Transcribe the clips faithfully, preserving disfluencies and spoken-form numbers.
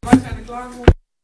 Wij zijn er klaar voor.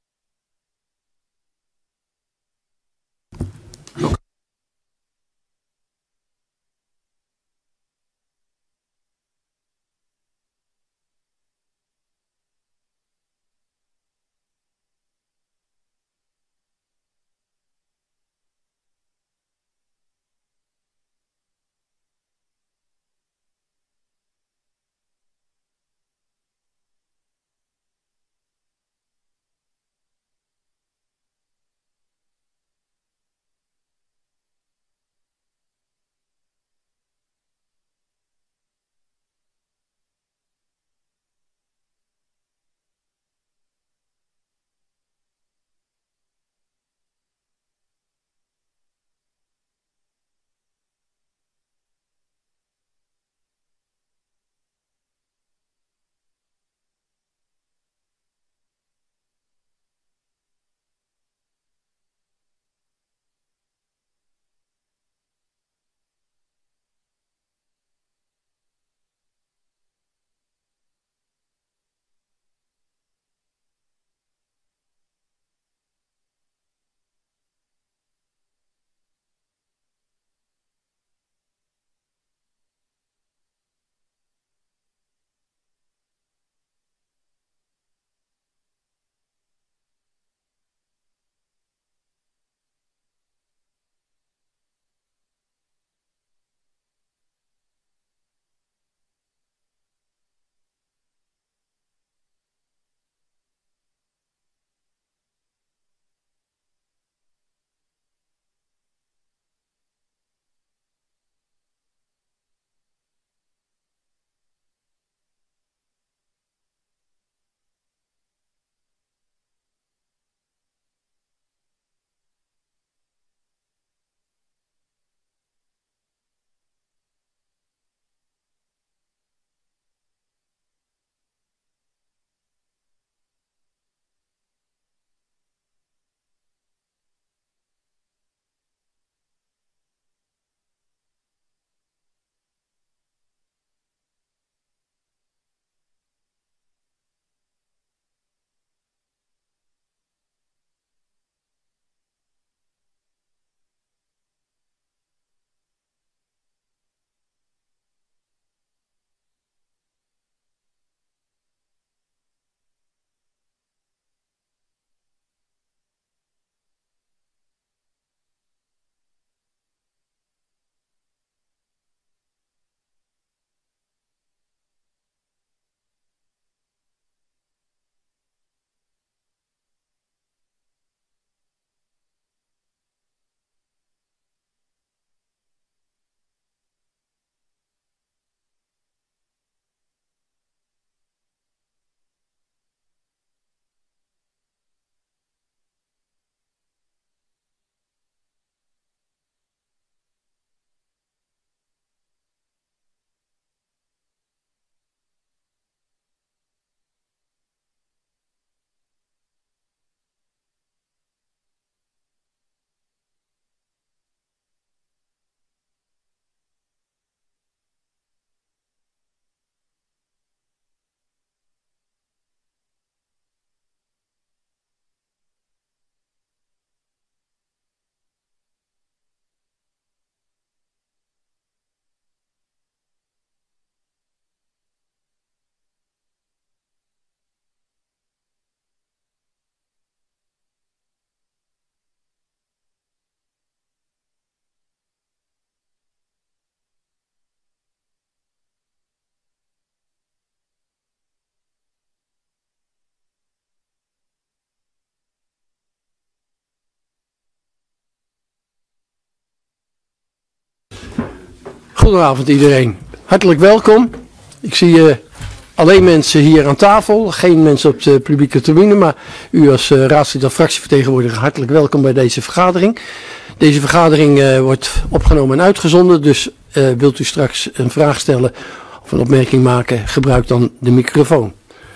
Goedenavond iedereen, hartelijk welkom. Ik zie uh, alleen mensen hier aan tafel, geen mensen op de publieke tribune, maar u als uh, raadslid of fractievertegenwoordiger hartelijk welkom bij deze vergadering. Deze vergadering uh, wordt opgenomen en uitgezonden, dus uh, wilt u straks een vraag stellen of een opmerking maken, gebruik dan de microfoon.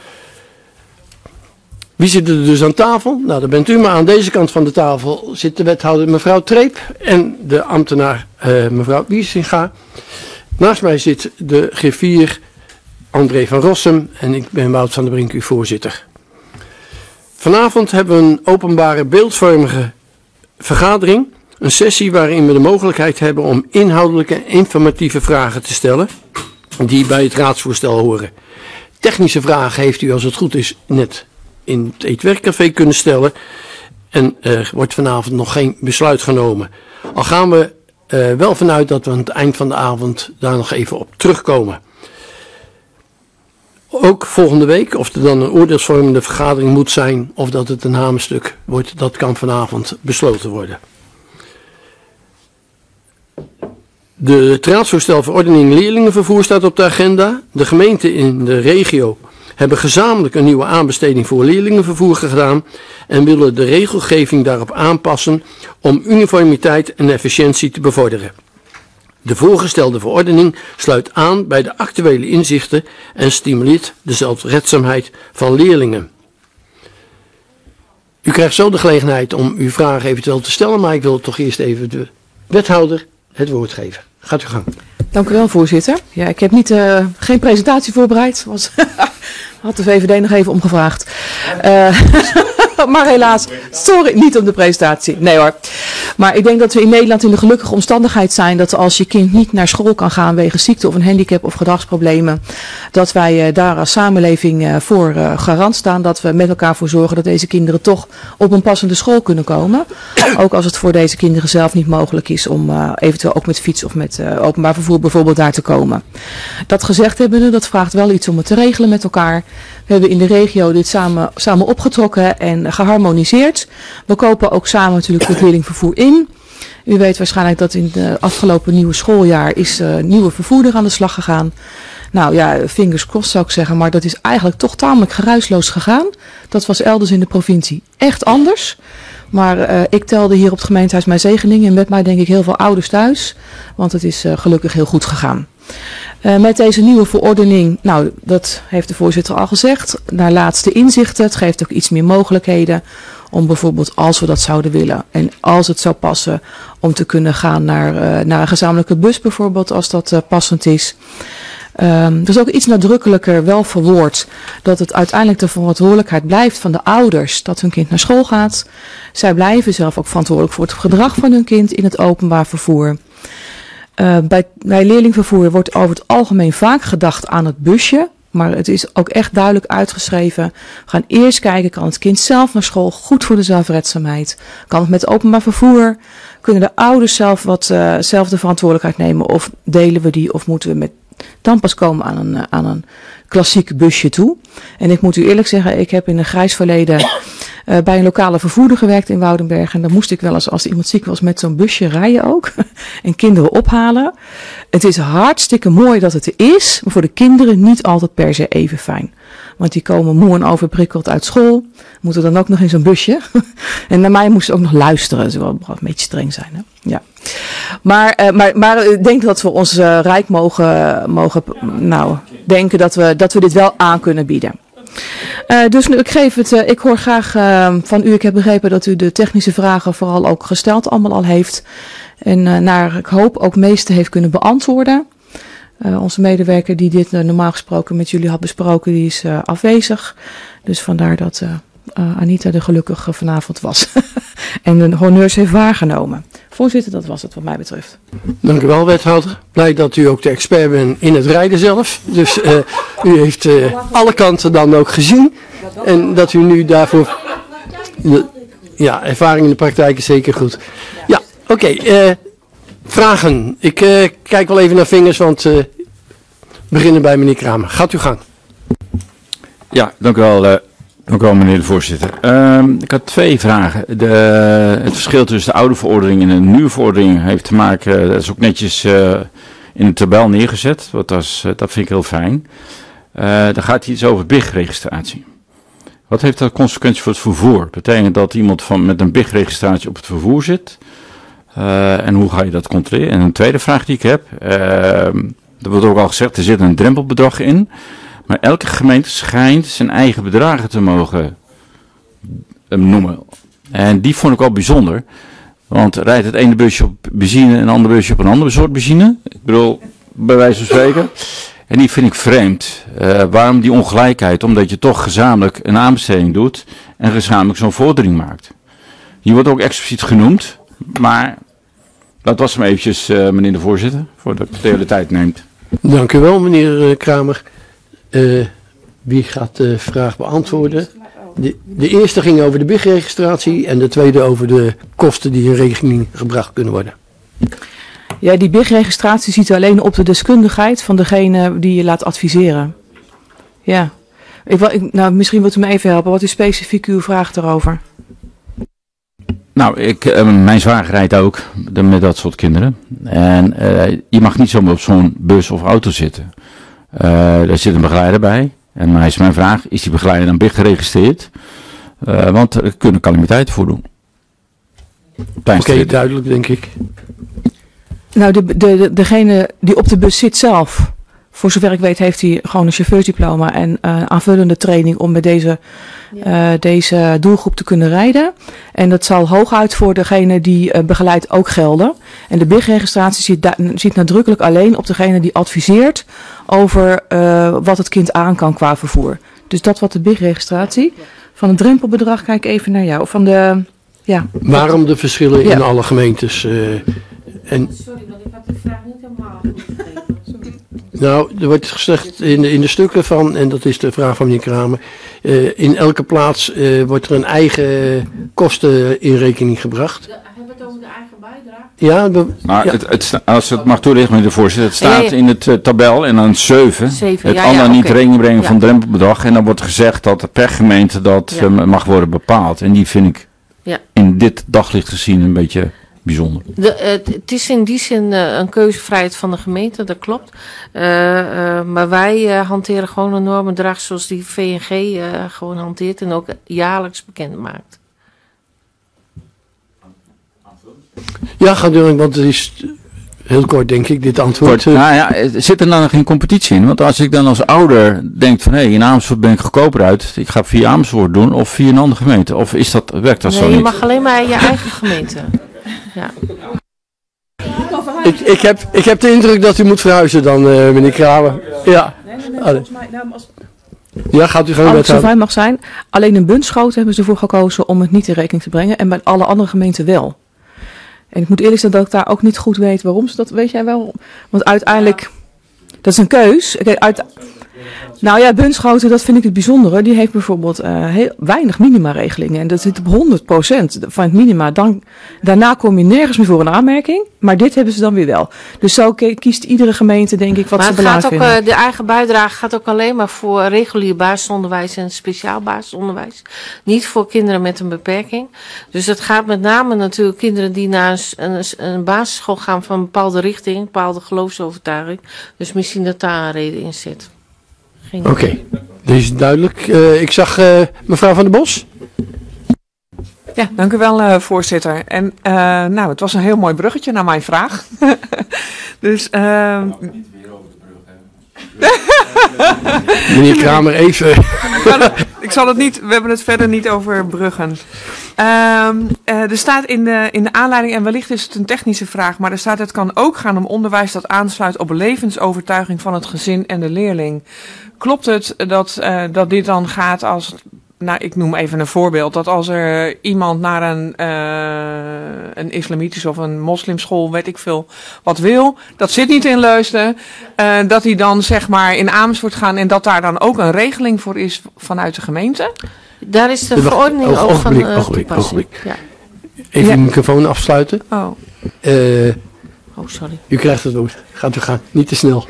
Wie zit er dus aan tafel? Nou, dat bent u, maar aan deze kant van de tafel zit de wethouder mevrouw Treep en de ambtenaar uh, mevrouw Wiesinga. Naast mij zit de griffier André van Rossum en ik ben Wout van der Brink, uw voorzitter. Vanavond hebben we een openbare beeldvormige vergadering. Een sessie waarin we de mogelijkheid hebben om inhoudelijke en informatieve vragen te stellen. Die bij het raadsvoorstel horen. Technische vragen heeft u als het goed is net in het Eetwerkcafé kunnen stellen. En er wordt vanavond nog geen besluit genomen. Al gaan we uh, wel vanuit dat we aan het eind van de avond daar nog even op terugkomen. Ook volgende week, of er dan een oordeelsvormende vergadering moet zijn, of dat het een hamerstuk wordt, dat kan vanavond besloten worden. De, het raadsvoorstel verordening leerlingenvervoer staat op de agenda. De gemeenten in de regio hebben gezamenlijk een nieuwe aanbesteding voor leerlingenvervoer gedaan en willen de regelgeving daarop aanpassen om uniformiteit en efficiëntie te bevorderen. De voorgestelde verordening sluit aan bij de actuele inzichten en stimuleert de zelfredzaamheid van leerlingen. U krijgt zo de gelegenheid om uw vragen eventueel te stellen, maar ik wil toch eerst even de wethouder het woord geven. Gaat u gang. Dank u wel, voorzitter. Ja, ik heb niet, uh, geen presentatie voorbereid. Was had de V V D nog even omgevraagd. Uh, maar helaas, sorry, niet om de presentatie. Nee hoor. Maar ik denk dat we in Nederland in de gelukkige omstandigheid zijn dat als je kind niet naar school kan gaan wegens ziekte of een handicap of gedragsproblemen, dat wij uh, daar als samenleving uh, voor uh, garant staan. Dat we met elkaar voor zorgen dat deze kinderen toch op een passende school kunnen komen. Ook als het voor deze kinderen zelf niet mogelijk is om uh, eventueel ook met fiets of met uh, openbaar vervoer bijvoorbeeld daar te komen. Dat gezegd hebben we, dat vraagt wel iets om het te regelen met elkaar. We hebben in de regio dit samen, samen opgetrokken en geharmoniseerd. We kopen ook samen natuurlijk het leerlingvervoer in. U weet waarschijnlijk dat in het afgelopen nieuwe schooljaar is uh, nieuwe vervoerder aan de slag gegaan. Nou ja, fingers crossed zou ik zeggen, maar dat is eigenlijk toch tamelijk geruisloos gegaan. Dat was elders in de provincie echt anders. Maar uh, ik telde hier op het gemeentehuis mijn zegeningen en met mij denk ik heel veel ouders thuis. Want het is uh, gelukkig heel goed gegaan. Uh, met deze nieuwe verordening, nou dat heeft de voorzitter al gezegd, naar laatste inzichten. Het geeft ook iets meer mogelijkheden om bijvoorbeeld als we dat zouden willen en als het zou passen om te kunnen gaan naar, uh, naar een gezamenlijke bus bijvoorbeeld als dat uh, passend is. Um, dus ook iets nadrukkelijker wel verwoord dat het uiteindelijk de verantwoordelijkheid blijft van de ouders dat hun kind naar school gaat. Zij blijven zelf ook verantwoordelijk voor het gedrag van hun kind in het openbaar vervoer. Uh, bij, bij leerlingvervoer wordt over het algemeen vaak gedacht aan het busje. Maar het is ook echt duidelijk uitgeschreven. We gaan eerst kijken, kan het kind zelf naar school? Goed voor de zelfredzaamheid. Kan het met openbaar vervoer? Kunnen de ouders zelf, wat, uh, zelf de verantwoordelijkheid nemen? Of delen we die? Of moeten we met, dan pas komen aan een, aan een klassiek busje toe? En ik moet u eerlijk zeggen, ik heb in een grijs verleden Uh, bij een lokale vervoerder gewerkt in Woudenberg. En dan moest ik wel eens, als iemand ziek was, met zo'n busje rijden ook. En kinderen ophalen. Het is hartstikke mooi dat het er is. Maar voor de kinderen niet altijd per se even fijn. Want die komen moe en overprikkeld uit school. Moeten dan ook nog in zo'n busje. En naar mij moesten ze ook nog luisteren. Dat zou wel een beetje streng zijn. Hè? Ja. Maar, uh, maar, maar ik denk dat we ons uh, rijk mogen, mogen nou, denken dat we, dat we dit wel aan kunnen bieden. Uh, dus nu, ik geef het, uh, ik hoor graag uh, van u, ik heb begrepen dat u de technische vragen vooral ook gesteld allemaal al heeft. En uh, naar, ik hoop ook meeste heeft kunnen beantwoorden. Uh, onze medewerker die dit uh, normaal gesproken met jullie had besproken, die is uh, afwezig. Dus vandaar dat uh, uh, Anita de gelukkige vanavond was. En de honneurs heeft waargenomen. Voorzitter, dat was het wat mij betreft. Dank u wel, wethouder. Blij dat u ook de expert bent in het rijden zelf. Dus uh, u heeft uh, alle kanten dan ook gezien. En dat u nu daarvoor... Ja, ervaring in de praktijk is zeker goed. Ja, oké. Okay, uh, vragen. Ik uh, kijk wel even naar vingers, want uh, we beginnen bij meneer Kramer. Gaat u gang. Ja, dank u wel. Uh... Dank u wel, meneer de voorzitter. Uh, ik had twee vragen. De, het verschil tussen de oude verordening en de nieuwe verordening heeft te maken, dat is ook netjes uh, in de tabel neergezet, wat dat, dat vind ik heel fijn. Uh, daar gaat iets over B I G-registratie. Wat heeft dat consequenties voor het vervoer? Betekent dat iemand van, met een B I G-registratie op het vervoer zit? Uh, en hoe ga je dat controleren? En een tweede vraag die ik heb, uh, er wordt ook al gezegd, er zit een drempelbedrag in. Maar elke gemeente schijnt zijn eigen bedragen te mogen noemen. En die vond ik wel bijzonder. Want rijdt het ene busje op benzine en het andere busje op een andere soort benzine. Ik bedoel, bij wijze van spreken. En die vind ik vreemd. Uh, waarom die ongelijkheid? Omdat je toch gezamenlijk een aanbesteding doet en gezamenlijk zo'n vordering maakt. Die wordt ook expliciet genoemd, maar dat was hem eventjes, uh, meneer de voorzitter, voordat ik de hele tijd neemt. Dank u wel, meneer Kramer. Uh, wie gaat de vraag beantwoorden? De, de eerste ging over de B I G-registratie en de tweede over de kosten die in rekening gebracht kunnen worden. Ja, die B I G-registratie ziet alleen op de deskundigheid van degene die je laat adviseren. Ja. Ik wil, ik, nou, misschien wilt u me even helpen. Wat is specifiek uw vraag daarover? Nou, ik, uh, mijn zwager rijdt ook de, met dat soort kinderen. En uh, je mag niet zomaar op zo'n bus of auto zitten. Uh, daar zit een begeleider bij. En dan is mijn vraag, is die begeleider dan B I G geregistreerd? Uh, want er kunnen calamiteiten voordoen. Oké, okay, duidelijk denk ik. Nou, de, de, de, degene die op de bus zit zelf, voor zover ik weet heeft hij gewoon een chauffeursdiploma en uh, aanvullende training om met deze, uh, deze doelgroep te kunnen rijden. En dat zal hooguit voor degene die uh, begeleidt ook gelden. En de B I G-registratie ziet, da- ziet nadrukkelijk alleen op degene die adviseert over uh, wat het kind aan kan qua vervoer. Dus dat wat de B I G-registratie. Van het drempelbedrag kijk even naar jou. Van de, ja. Waarom de verschillen ja. in alle gemeentes? Uh, en Sorry, want ik had de vraag niet helemaal goed begrepen. Nou, er wordt gezegd in de, in de stukken van, en dat is de vraag van meneer Kramer, uh, in elke plaats uh, wordt er een eigen kosten in rekening gebracht. De, hebben we het over de eigen bijdrage? Ja, be, maar ja. Het, het, als het mag toelichten, meneer de voorzitter, het staat ja, ja. in het uh, tabel en dan zeven, zeven het ja, ander ja, niet okay. rekening brengen ja. van drempelbedrag. En dan wordt gezegd dat per gemeente dat ja. uh, mag worden bepaald. En die vind ik ja. in dit daglicht gezien een beetje bijzonder. De, het, het is in die zin uh, een keuzevrijheid van de gemeente, dat klopt. Uh, uh, maar wij uh, hanteren gewoon een normenbedrag zoals die V N G uh, gewoon hanteert en ook jaarlijks bekend maakt. Ja, ga door, want het is heel kort denk ik, dit antwoord. Kort, nou ja, zit er dan geen competitie in? Want als ik dan als ouder denk van hé, hey, in Amersfoort ben ik goedkoper uit, ik ga via Amersfoort doen of via een andere gemeente. Of is dat, werkt dat nee, zo niet? Nee, je mag alleen maar je eigen gemeente. Ja. Ik, ik, heb, ik heb de indruk dat u moet verhuizen dan, uh, meneer Kramer. Ja. Nee, nee, nee, volgens mij, nou, als... Ja, gaat u gewoon met het zo fijn mag zijn. Alleen in Bunschoten hebben ze ervoor gekozen om het niet in rekening te brengen. En bij alle andere gemeenten wel. En ik moet eerlijk zeggen dat ik daar ook niet goed weet waarom ze dat, weet jij wel? Want uiteindelijk, dat is een keus. Kijk, uit, nou ja, Bunschoten, dat vind ik het bijzondere. Die heeft bijvoorbeeld uh, heel weinig minima-regelingen. En dat zit op honderd procent van het minima. Dan, daarna kom je nergens meer voor een aanmerking. Maar dit hebben ze dan weer wel. Dus zo kiest iedere gemeente, denk ik, wat maar ze belangrijk vinden. Maar uh, de eigen bijdrage gaat ook alleen maar voor regulier basisonderwijs en speciaal basisonderwijs. Niet voor kinderen met een beperking. Dus het gaat met name natuurlijk kinderen die naar een, een, een basisschool gaan van een bepaalde richting, een bepaalde geloofsovertuiging. Dus misschien dat daar een reden in zit. Oké, okay. Dat is duidelijk. Uh, ik zag uh, mevrouw Van der Bos. Ja, dank u wel, uh, voorzitter. En uh, nou, het was een heel mooi bruggetje naar mijn vraag. dus, uh... nou, niet weer over de brug, meneer Kramer, even. ik, zal het, ik zal het niet, we hebben het verder niet over bruggen. Um, uh, er staat in de, in de aanleiding, en wellicht is het een technische vraag, maar er staat: het kan ook gaan om onderwijs dat aansluit op levensovertuiging van het gezin en de leerling. Klopt het dat, uh, dat dit dan gaat als, nou ik noem even een voorbeeld, dat als er iemand naar een, uh, een islamitische of een moslimschool, weet ik veel, wat wil, dat zit niet in Leusden, uh, dat hij dan zeg maar in Amersfoort gaan en dat daar dan ook een regeling voor is vanuit de gemeente? Daar is de, de verordening ook van ogenblik, uh, ogenblik, toepassing. Ja. Even ja. de microfoon afsluiten. Oh. Uh, oh, sorry. U krijgt het woord. Gaat u gaan. Niet te snel.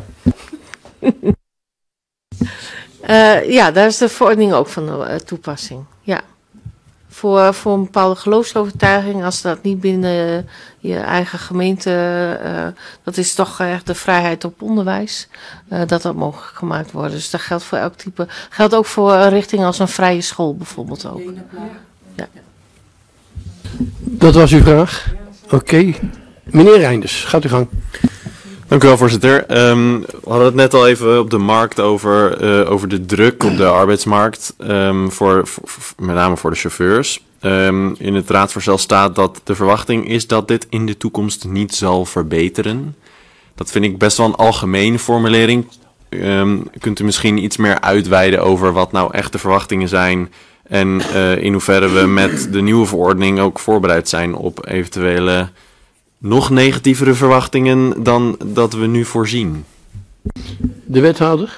uh, ja, daar is de verordening ook van de uh, toepassing. Ja. Voor, voor een bepaalde geloofsovertuiging, als dat niet binnen uh, je eigen gemeente, uh, dat is toch echt de vrijheid op onderwijs, uh, dat dat mogelijk gemaakt wordt. Dus dat geldt voor elk type. Geldt ook voor een richting als een vrije school bijvoorbeeld ook. Ja. Dat was uw vraag. Oké. Okay. Meneer Reinders, gaat u gang. Dank u wel, voorzitter. Um, we hadden het net al even op de markt over, uh, over de druk op de arbeidsmarkt, um, voor, voor, met name voor de chauffeurs. Um, in het raadsvoorstel staat dat de verwachting is dat dit in de toekomst niet zal verbeteren. Dat vind ik best wel een algemene formulering. um, kunt u misschien iets meer uitweiden over wat nou echt de verwachtingen zijn en uh, in hoeverre we met de nieuwe verordening ook voorbereid zijn op eventuele nog negatievere verwachtingen dan dat we nu voorzien? De wethouder?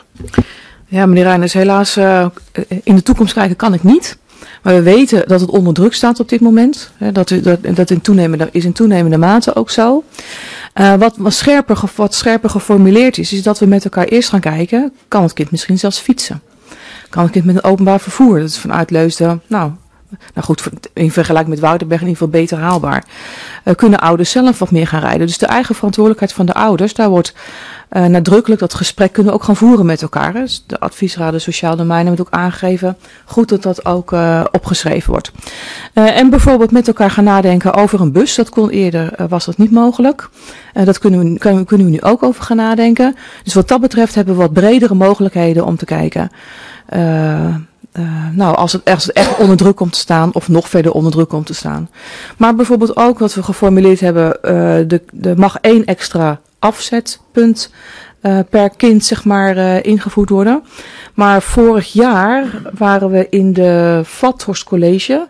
Ja, meneer Reijners, helaas uh, in de toekomst kijken kan ik niet. Maar we weten dat het onder druk staat op dit moment. Hè, dat dat, dat in toenemende, is in toenemende mate ook zo. Uh, wat, wat, scherper, wat scherper geformuleerd is, is dat we met elkaar eerst gaan kijken, kan het kind misschien zelfs fietsen? Kan het kind met een openbaar vervoer? Dat is vanuit Leusden, nou, nou goed, in vergelijking met Woudenberg in ieder geval beter haalbaar. Uh, kunnen ouders zelf wat meer gaan rijden? Dus de eigen verantwoordelijkheid van de ouders, daar wordt uh, nadrukkelijk dat gesprek kunnen we ook gaan voeren met elkaar. Hè. Dus de adviesraden sociaal domein hebben het ook aangegeven. Goed dat dat ook uh, opgeschreven wordt. Uh, en bijvoorbeeld met elkaar gaan nadenken over een bus. Dat kon eerder, uh, was dat niet mogelijk. Uh, dat kunnen we, kunnen, we, kunnen we nu ook over gaan nadenken. Dus wat dat betreft hebben we wat bredere mogelijkheden om te kijken. Uh, Uh, nou, als het, als het echt onder druk komt te staan of nog verder onder druk komt te staan. Maar bijvoorbeeld ook wat we geformuleerd hebben, uh, de, de mag één extra afzetpunt uh, per kind zeg maar uh, ingevoerd worden. Maar vorig jaar waren we in de Vathorst College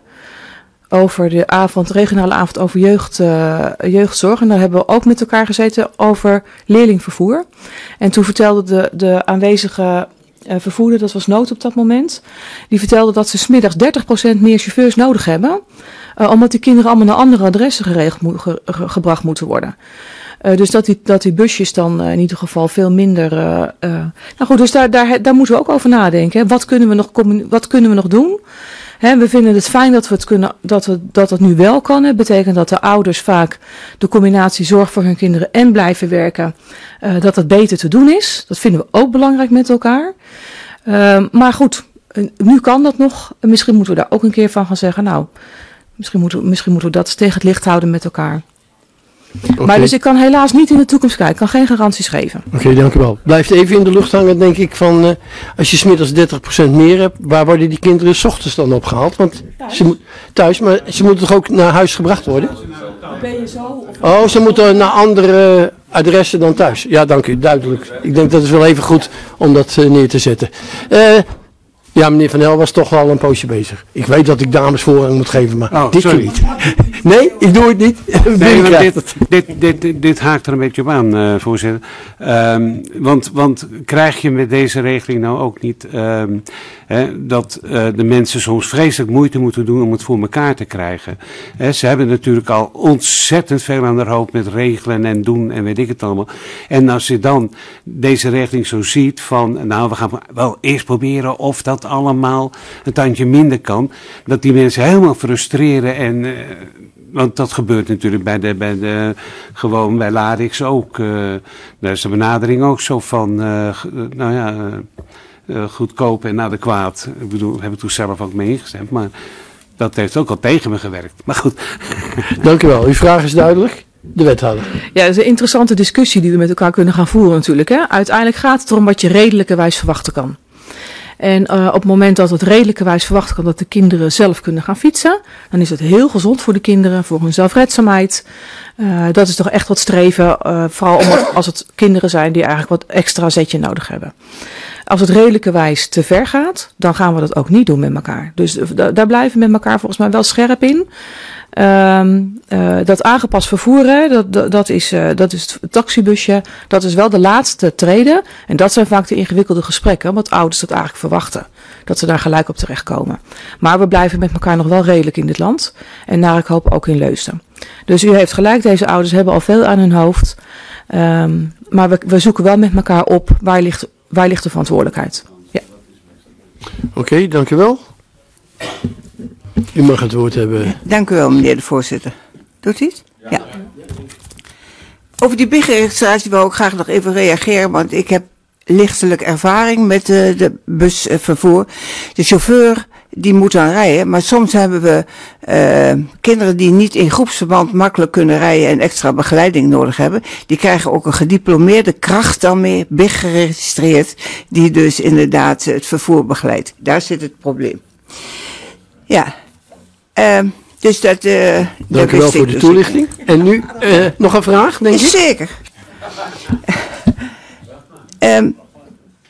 over de avond, regionale avond over jeugd, uh, jeugdzorg. En daar hebben we ook met elkaar gezeten over leerlingvervoer. En toen vertelde de, de aanwezige Uh, vervoerder, dat was Nood op dat moment, die vertelde dat ze 's middags dertig procent meer chauffeurs nodig hebben, uh, omdat die kinderen allemaal naar andere adressen geregeld mo- ge- ge- gebracht moeten worden. Uh, dus dat die, dat die busjes dan uh, in ieder geval veel minder... Uh, uh, nou goed, dus daar, daar, daar moeten we ook over nadenken. Hè. Wat kunnen we nog, wat kunnen we nog doen? He, we vinden het fijn dat we het kunnen, dat we, dat het nu wel kan. Het betekent dat de ouders vaak de combinatie zorg voor hun kinderen en blijven werken, uh, dat dat beter te doen is. Dat vinden we ook belangrijk met elkaar. Uh, maar goed, nu kan dat nog. Misschien moeten we daar ook een keer van gaan zeggen, nou, misschien moeten, we, misschien moeten we dat eens tegen het licht houden met elkaar. Okay. Maar dus ik kan helaas niet in de toekomst kijken. Ik kan geen garanties geven. Oké, okay, dank u wel. Blijft even in de lucht hangen, denk ik, van uh, als je 's middags dertig procent meer hebt, waar worden die kinderen 's ochtends dan opgehaald? Want thuis. Ze moet, thuis, maar ze moeten toch ook naar huis gebracht worden? Ben je zo? Of... Oh, ze moeten naar andere adressen dan thuis. Ja, dank u, duidelijk. Ik denk dat is wel even goed om dat uh, neer te zetten. Uh, Ja, meneer Van Hel was toch wel een poosje bezig. Ik weet dat ik dames voorrang moet geven, maar oh, dit sorry. niet. Nee, ik doe het niet. Nee, maar dit, dit, dit, dit, dit haakt er een beetje op aan, uh, voorzitter. Um, want, want krijg je met deze regeling nou ook niet um, hè, dat uh, de mensen soms vreselijk moeite moeten doen om het voor elkaar te krijgen. Hè, ze hebben natuurlijk al ontzettend veel aan de hoofd met regelen en doen en weet ik het allemaal. En als je dan deze regeling zo ziet van, nou we gaan wel eerst proberen of dat allemaal een tandje minder kan, dat die mensen helemaal frustreren en... Uh, want dat gebeurt natuurlijk bij de, bij de gewoon bij Larix ook. Uh, daar is de benadering ook zo van, uh, nou ja, uh, uh, goedkoop en adequaat. Ik bedoel, we hebben toen zelf ook mee ingestemd, maar dat heeft ook al tegen me gewerkt. Maar goed. Dank u wel. Uw vraag is duidelijk. De wethouder. Ja, dat is een interessante discussie die we met elkaar kunnen gaan voeren natuurlijk. Hè. Uiteindelijk gaat het erom wat je redelijkerwijs verwachten kan. En uh, op het moment dat het redelijkerwijs verwacht kan dat de kinderen zelf kunnen gaan fietsen, dan is het heel gezond voor de kinderen, voor hun zelfredzaamheid. Uh, dat is toch echt wat streven, uh, vooral omdat als het kinderen zijn die eigenlijk wat extra zetje nodig hebben. Als het redelijkerwijs te ver gaat, dan gaan we dat ook niet doen met elkaar. Dus uh, daar blijven we met elkaar volgens mij wel scherp in. Um, uh, dat aangepast vervoeren, dat, dat, dat, is, uh, dat is het taxibusje, dat is wel de laatste treden. En dat zijn vaak de ingewikkelde gesprekken, omdat ouders dat eigenlijk verwachten. Dat ze daar gelijk op terechtkomen. Maar we blijven met elkaar nog wel redelijk in dit land. En naar ik hoop ook in Leusden. Dus u heeft gelijk, deze ouders hebben al veel aan hun hoofd. Um, maar we, we zoeken wel met elkaar op, waar ligt, waar ligt de verantwoordelijkheid. Ja. Oké, okay, dank u wel. U mag het woord hebben. Dank u wel, meneer de voorzitter. Doet u het? Ja. Over die bigregistratie wil ik graag nog even reageren, want ik heb lichtelijk ervaring met de, de busvervoer. De chauffeur, die moet dan rijden, maar soms hebben we uh, kinderen die niet in groepsverband makkelijk kunnen rijden en extra begeleiding nodig hebben. Die krijgen ook een gediplomeerde kracht dan mee, big geregistreerd, die dus inderdaad het vervoer begeleidt. Daar zit het probleem. Ja, uh, dus dat... Uh, Dank u wel voor de dus toelichting. Ik. En nu uh, nog een vraag, denk ik? Zeker. um,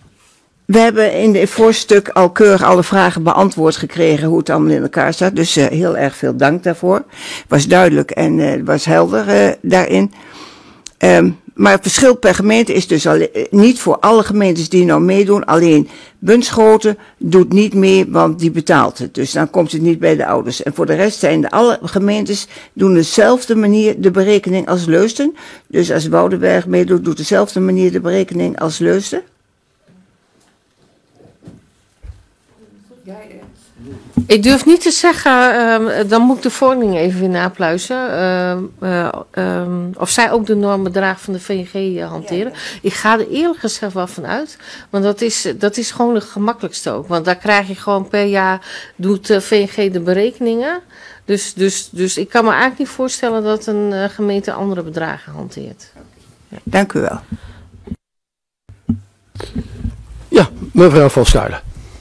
We hebben in het voorstuk al keurig alle vragen beantwoord gekregen hoe het allemaal in elkaar staat. Dus uh, heel erg veel dank daarvoor. Was duidelijk en uh, was helder uh, daarin. Um, maar het verschil per gemeente is dus al, niet voor alle gemeentes die nou meedoen. Alleen Bunschoten doet niet mee, want die betaalt het. Dus dan komt het niet bij de ouders. En voor de rest zijn de alle gemeentes doen dezelfde manier de berekening als Leusden. Dus als Woudenberg meedoet, doet dezelfde manier de berekening als Leusden. Ik durf niet te zeggen, uh, dan moet ik de verordening even weer napluizen. Uh, uh, um, of zij ook de normbedrag van de V N G uh, hanteren. Ik ga er eerlijk gezegd wel van uit. Want dat is, dat is gewoon het gemakkelijkste ook. Want daar krijg je gewoon per jaar, doet de V N G de berekeningen. Dus, dus, dus ik kan me eigenlijk niet voorstellen dat een uh, gemeente andere bedragen hanteert. Ja. Dank u wel. Ja, mevrouw Van Stuilen.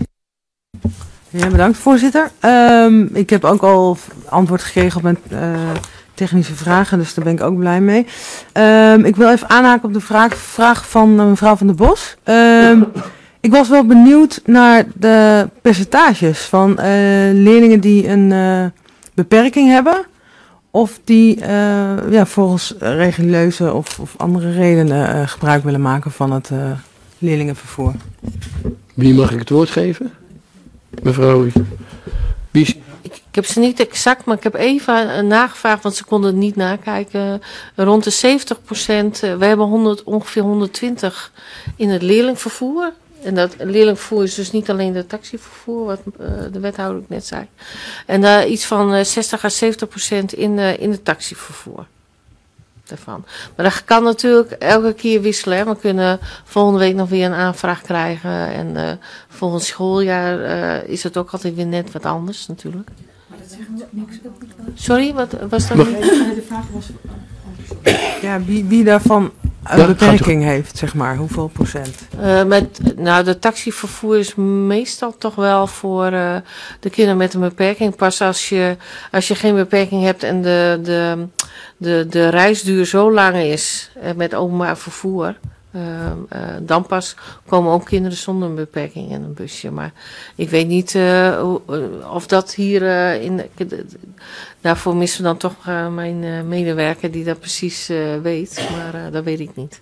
Ja, bedankt voorzitter. Um, ik heb ook al antwoord gekregen op mijn uh, technische vragen, dus daar ben ik ook blij mee. Um, ik wil even aanhaken op de vraag, vraag van uh, mevrouw Van der Bos. Um, ik was wel benieuwd naar de percentages van uh, leerlingen die een uh, beperking hebben, of die uh, ja, volgens religieuze of, of andere redenen uh, gebruik willen maken van het uh, leerlingenvervoer. Wie mag ik het woord geven? Mevrouw Bies. Ik, ik heb ze niet exact, maar ik heb even uh, nagevraagd, want ze konden het niet nakijken. Rond de zeventig procent, uh, we hebben honderd, ongeveer honderdtwintig in het leerlingvervoer. En dat leerlingvervoer is dus niet alleen de taxivervoer, wat uh, de wethouder ook net zei. En uh, iets van uh, zestig à zeventig procent in, uh, in het taxivervoer. Daarvan. Maar dat kan natuurlijk elke keer wisselen. Hè. We kunnen volgende week nog weer een aanvraag krijgen. En uh, volgend schooljaar uh, is het ook altijd weer net wat anders natuurlijk. Maar dat zeggen we niks. Sorry, wat was dat? Niet? De vraag was ja, wie, wie daarvan een ja, beperking heeft, zeg maar. Hoeveel procent? Uh, met, nou, de taxivervoer is meestal toch wel voor uh, de kinderen met een beperking. Pas als je, als je geen beperking hebt en de, de, de, de reisduur zo lang is uh, met openbaar vervoer. Uh, uh, dan pas komen ook kinderen zonder een beperking in een busje. Maar ik weet niet uh, of dat hier uh, in... Uh, daarvoor missen we dan toch uh, mijn uh, medewerker die dat precies uh, weet. Maar uh, dat weet ik niet.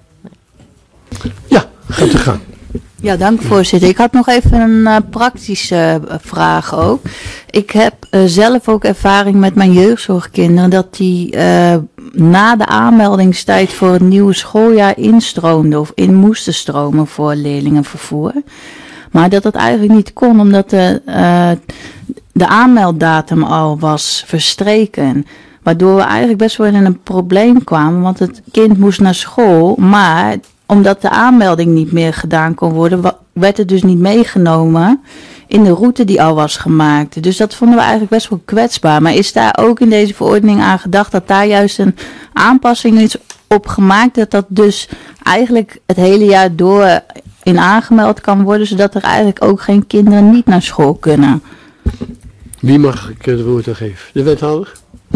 Nee. Ja, gaat u gang. Ja, dank voorzitter. Ik had nog even een uh, praktische uh, vraag ook. Ik heb uh, zelf ook ervaring met mijn jeugdzorgkinderen dat die uh, na de aanmeldingstijd voor het nieuwe schooljaar instroomden of in moesten stromen voor leerlingenvervoer. Maar dat dat eigenlijk niet kon omdat de, uh, de aanmelddatum al was verstreken. Waardoor we eigenlijk best wel in een probleem kwamen, want het kind moest naar school, maar omdat de aanmelding niet meer gedaan kon worden, werd het dus niet meegenomen in de route die al was gemaakt. Dus dat vonden we eigenlijk best wel kwetsbaar. Maar is daar ook in deze verordening aan gedacht dat daar juist een aanpassing is op gemaakt, dat dat dus eigenlijk het hele jaar door in aangemeld kan worden, zodat er eigenlijk ook geen kinderen niet naar school kunnen? Wie mag ik het woord geven? De wethouder?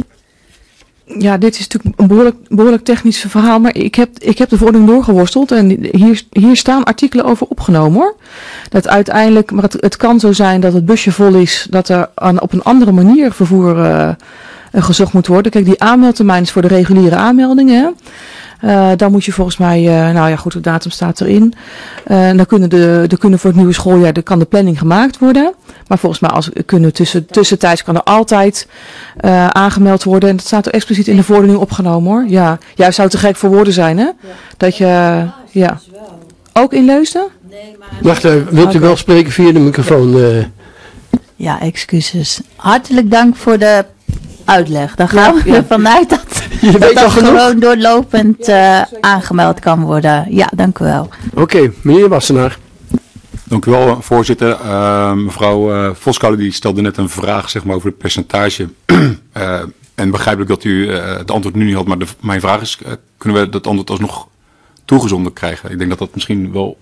Ja, dit is natuurlijk een behoorlijk, behoorlijk technisch verhaal, maar ik heb, ik heb de verordening doorgeworsteld en hier, hier staan artikelen over opgenomen hoor. Dat uiteindelijk, maar het, het kan zo zijn dat het busje vol is, dat er aan, op een andere manier vervoer uh, gezocht moet worden. Kijk, die aanmeldtermijn is voor de reguliere aanmeldingen. Hè? Uh, dan moet je volgens mij, uh, nou ja goed, de datum staat erin. Uh, dan kunnen de, de kunnen voor het nieuwe schooljaar, dan kan de planning gemaakt worden. Maar volgens mij als, kunnen tussen, tussentijds kan er altijd uh, aangemeld worden. En dat staat er expliciet in de verordening opgenomen hoor. Ja, juist zou het te gek voor woorden zijn hè. Ja. Dat je, uh, ja. Ook in Leusden? Nee, maar... Wacht even, wilt u wel spreken via de microfoon? Uh... Ja, excuses. Hartelijk dank voor de uitleg. Dan gaan ja, we ja. ervan uit dat je dat, weet dat genoeg? gewoon doorlopend uh, aangemeld kan worden. Ja, dank u wel. Oké, okay, meneer Wassenaar. Dank u wel, voorzitter. Uh, mevrouw uh, Voskoulen die stelde net een vraag zeg maar, over het percentage. uh, en begrijpelijk dat u uh, het antwoord nu niet had, maar de, mijn vraag is, uh, kunnen we dat antwoord alsnog toegezonden krijgen? Ik denk dat dat misschien wel,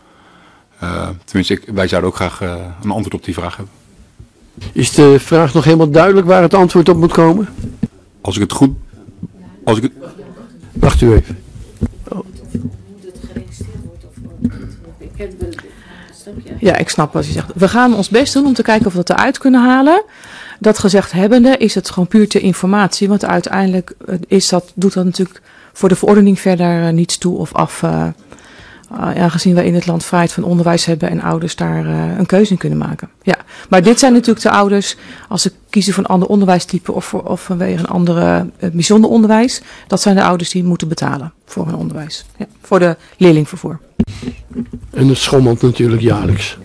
uh, tenminste ik, wij zouden ook graag uh, een antwoord op die vraag hebben. Is de vraag nog helemaal duidelijk waar het antwoord op moet komen? Als ik het goed... Als ik het... Wacht u even. Hoe het geregistreerd wordt of niet. Ik heb Ja, ik snap wat je zegt. We gaan ons best doen om te kijken of we dat eruit kunnen halen. Dat gezegd hebbende is het gewoon puur ter informatie. Want uiteindelijk is dat, doet dat natuurlijk voor de verordening verder uh, niets toe of af. Uh, uh, aangezien wij in het land vrijheid van onderwijs hebben en ouders daar uh, een keuze in kunnen maken. Ja, maar dit zijn natuurlijk de ouders, als ze kiezen voor een ander onderwijstype of, voor, of vanwege een andere uh, bijzonder onderwijs. Dat zijn de ouders die moeten betalen voor hun onderwijs. Ja, voor de leerlingvervoer. En het schommelt natuurlijk jaarlijks.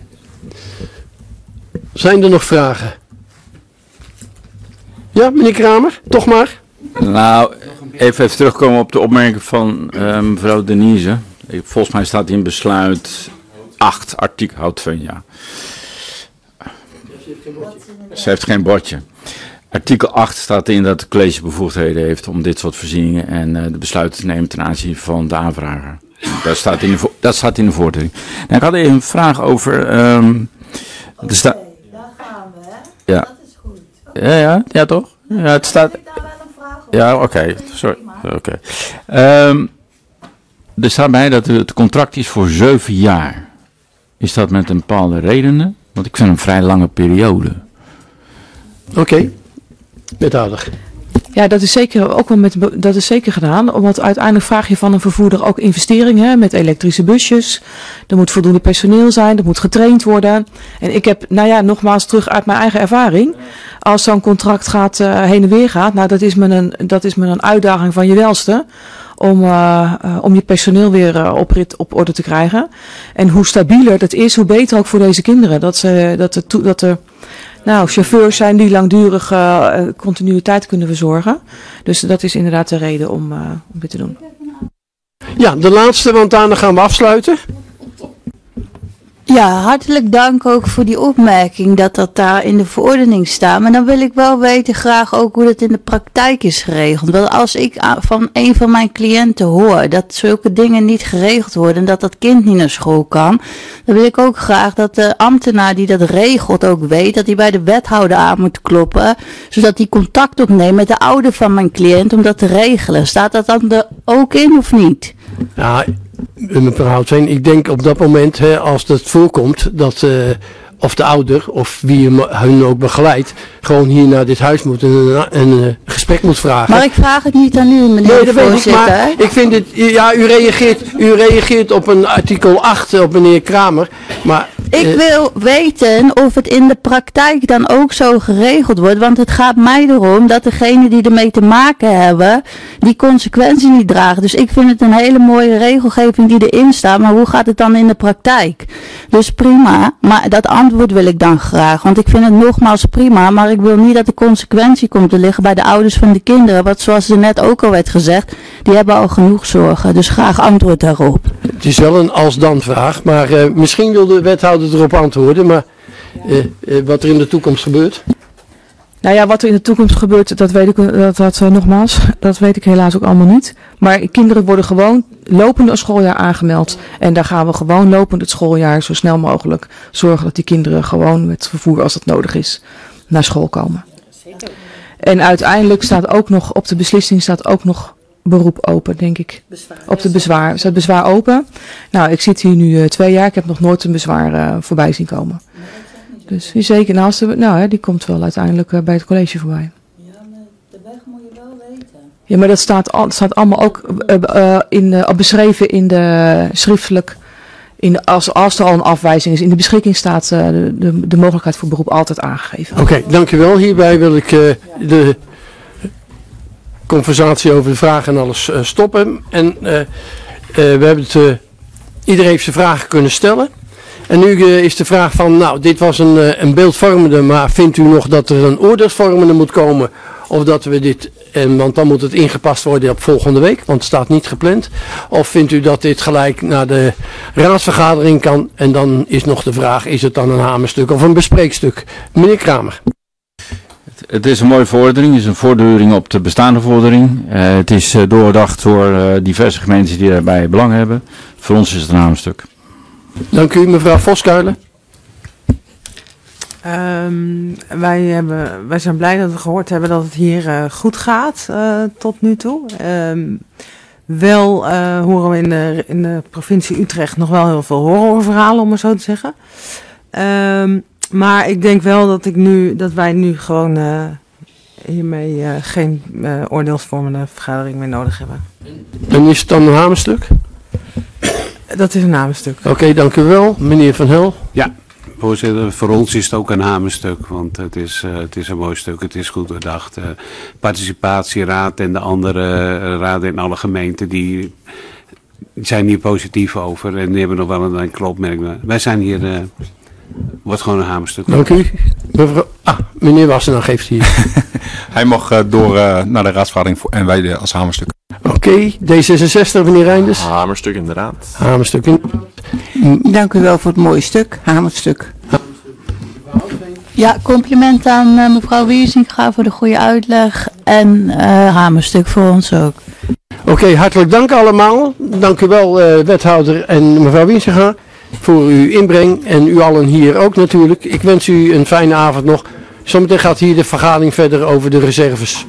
Zijn er nog vragen? Ja, meneer Kramer, toch maar. Nou, even, even terugkomen op de opmerking van uh, mevrouw Denise. Ik, volgens mij staat in besluit acht, artikel, houd twee, ja. Ze heeft geen bordje. Artikel acht staat in dat het college bevoegdheden heeft om dit soort voorzieningen en uh, de besluiten te nemen ten aanzien van de aanvrager. Dat staat in de, vo- dat staat in de voortdering. Nou, ik had even een vraag over... Um, er sta- Oké, daar gaan we, hè? Ja. Dat is goed. Ja, ja, ja toch? Ja, het staat... Heb ik daar wel een vraag over? Ja, oké, okay. Sorry. Oké. Okay. Um, er staat bij dat het contract is voor zeven jaar. Is dat met een bepaalde redenen? Want ik vind een vrij lange periode. Oké, okay. Wethouder. Ja, dat is zeker ook wel met, dat is zeker gedaan. Want uiteindelijk vraag je van een vervoerder ook investeringen met elektrische busjes. Er moet voldoende personeel zijn, er moet getraind worden. En ik heb, nou ja, nogmaals terug uit mijn eigen ervaring. Als zo'n contract gaat, uh, heen en weer gaat, nou dat is me een, dat is me een uitdaging van je welste. Om, uh, uh, om je personeel weer uh, op, rit, op orde te krijgen. En hoe stabieler dat is, hoe beter ook voor deze kinderen. Dat, ze, dat, er, dat er nou, chauffeurs zijn die langdurig uh, continuïteit kunnen verzorgen. Dus dat is inderdaad de reden om, uh, om dit te doen. Ja, de laatste, want daarna gaan we afsluiten. Ja, hartelijk dank ook voor die opmerking dat dat daar in de verordening staat. Maar dan wil ik wel weten graag ook hoe dat in de praktijk is geregeld. Want als ik van een van mijn cliënten hoor dat zulke dingen niet geregeld worden en dat dat kind niet naar school kan, dan wil ik ook graag dat de ambtenaar die dat regelt ook weet dat hij bij de wethouder aan moet kloppen, zodat hij contact opneemt met de ouder van mijn cliënt om dat te regelen. Staat dat dan er ook in of niet? Ja, mevrouw Houtveen, ik denk op dat moment, hè, als dat voorkomt, dat uh, of de ouder of wie hem, hun ook begeleidt, gewoon hier naar dit huis moet en een, een, een gesprek moet vragen. Maar ik vraag het niet aan u, meneer nee, de dat voorzitter. weet ik, maar ik vind het, ja, u reageert, u reageert op een artikel acht op meneer Kramer, maar... Ik uh, wil weten of het in de praktijk dan ook zo geregeld wordt, want het gaat mij erom dat degenen die ermee te maken hebben, die consequentie niet dragen. Dus ik vind het een hele mooie regelgeving die erin staat, maar hoe gaat het dan in de praktijk? Dus prima, maar dat antwoord wil ik dan graag, want ik vind het nogmaals prima, maar ik wil niet dat de consequentie komt te liggen bij de ouders van de kinderen, wat zoals er net ook al werd gezegd, die hebben al genoeg zorgen, dus graag antwoord daarop. Het is wel een als-dan vraag, maar uh, misschien wil de wethouder erop antwoorden, maar uh, uh, wat er in de toekomst gebeurt? Nou ja, wat er in de toekomst gebeurt, dat weet ik dat, dat, uh, nogmaals, dat weet ik helaas ook allemaal niet. Maar kinderen worden gewoon lopend een schooljaar aangemeld. En daar gaan we gewoon lopend het schooljaar zo snel mogelijk zorgen dat die kinderen gewoon met vervoer als dat nodig is naar school komen. En uiteindelijk staat ook nog, op de beslissing staat ook nog beroep open, denk ik. Bezwaar. Op de bezwaar. Staat bezwaar open? Nou, ik zit hier nu uh, twee jaar. Ik heb nog nooit een bezwaar uh, voorbij zien komen. Dus zeker, nou, als de, nou hè, die komt wel uiteindelijk uh, bij het college voorbij. Ja, maar de weg moet je wel weten. Ja, maar dat staat, al, staat allemaal ook uh, uh, in, uh, beschreven in de schriftelijk. In, als, als er al een afwijzing is, in de beschikking staat uh, de, de, de mogelijkheid voor beroep altijd aangegeven. Oké, okay, dankjewel. Hierbij wil ik uh, de conversatie over de vragen en alles uh, stoppen. En uh, uh, we hebben het, uh, iedereen heeft zijn vragen kunnen stellen. En nu uh, is de vraag van, nou, dit was een, uh, een beeldvormende, maar vindt u nog dat er een oordeelsvormende moet komen? Of dat we dit, en, want dan moet het ingepast worden op volgende week, want het staat niet gepland. Of vindt u dat dit gelijk naar de raadsvergadering kan? En dan is nog de vraag, is het dan een hamerstuk of een bespreekstuk? Meneer Kramer. Het is een mooie verordening, het is een voortduring op de bestaande verordening. Uh, het is uh, doordacht door uh, diverse gemeenten die daarbij belang hebben. Voor ons is het een hamerstuk. Dank u, mevrouw Voskuilen. Um, wij, hebben, wij zijn blij dat we gehoord hebben dat het hier uh, goed gaat uh, tot nu toe. Um, Wel uh, horen we in de, in de provincie Utrecht nog wel heel veel horrorverhalen, om maar zo te zeggen. Um, maar ik denk wel dat, ik nu, dat wij nu gewoon uh, hiermee uh, geen uh, oordeelsvormende vergadering meer nodig hebben. En is het dan een hamerstuk? Dat is een hamerstuk. Oké, okay, dank u wel. Meneer Van Hel. Ja, voorzitter, voor ons is het ook een hamerstuk, want het is, uh, het is een mooi stuk, het is goed bedacht. Uh, participatieraad en de andere uh, raden in alle gemeenten, die zijn hier positief over en die hebben nog wel een enkele opmerkingen. Wij zijn hier, uh, wordt gewoon een hamerstuk. Dank u. Mevrouw, ah, meneer Wassenaar geeft hier. Hij mag uh, door uh, naar de raadsvergadering voor, en wij de, als hamerstuk. Oké, okay, D zesenzestig, meneer Reinders. Hamerstuk inderdaad. Hamerstuk in. Dank u wel voor het mooie stuk, hamerstuk. Ja, compliment aan uh, mevrouw Wiesinga voor de goede uitleg en uh, hamerstuk voor ons ook. Oké, okay, hartelijk dank allemaal. Dank u wel uh, wethouder en mevrouw Wiesinga voor uw inbreng en u allen hier ook natuurlijk. Ik wens u een fijne avond nog. Zometeen gaat hier de vergadering verder over de reserves.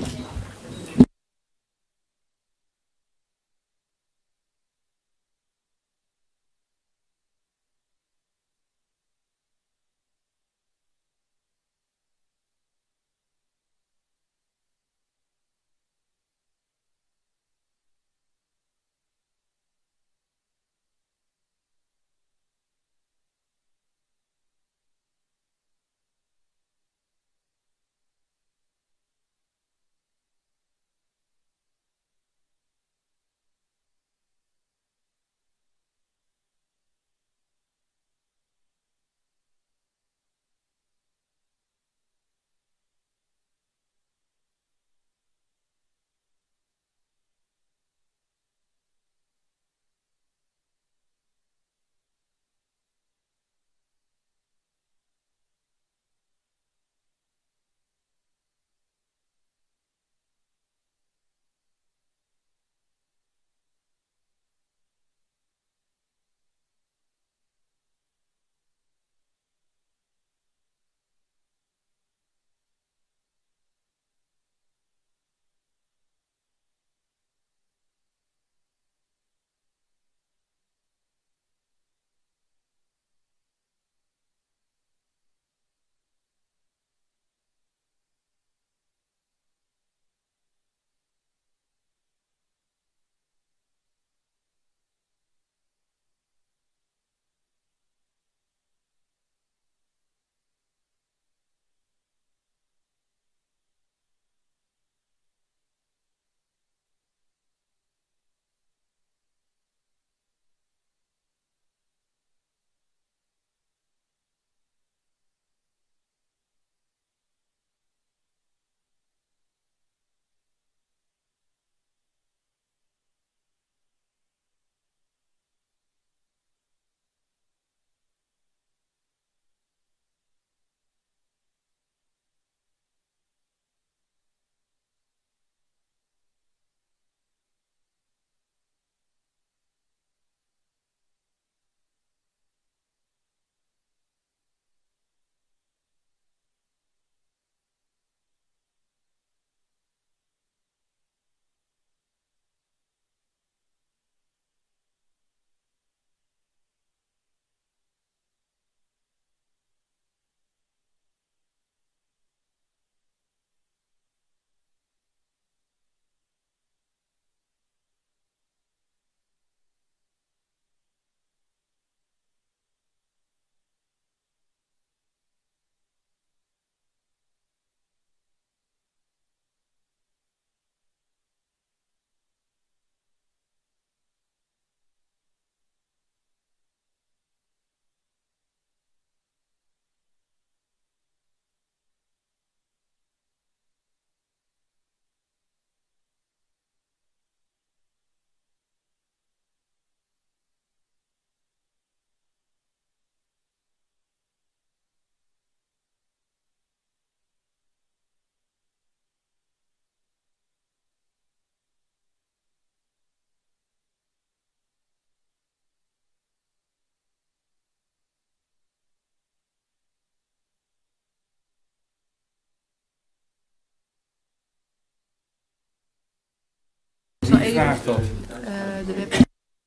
de website.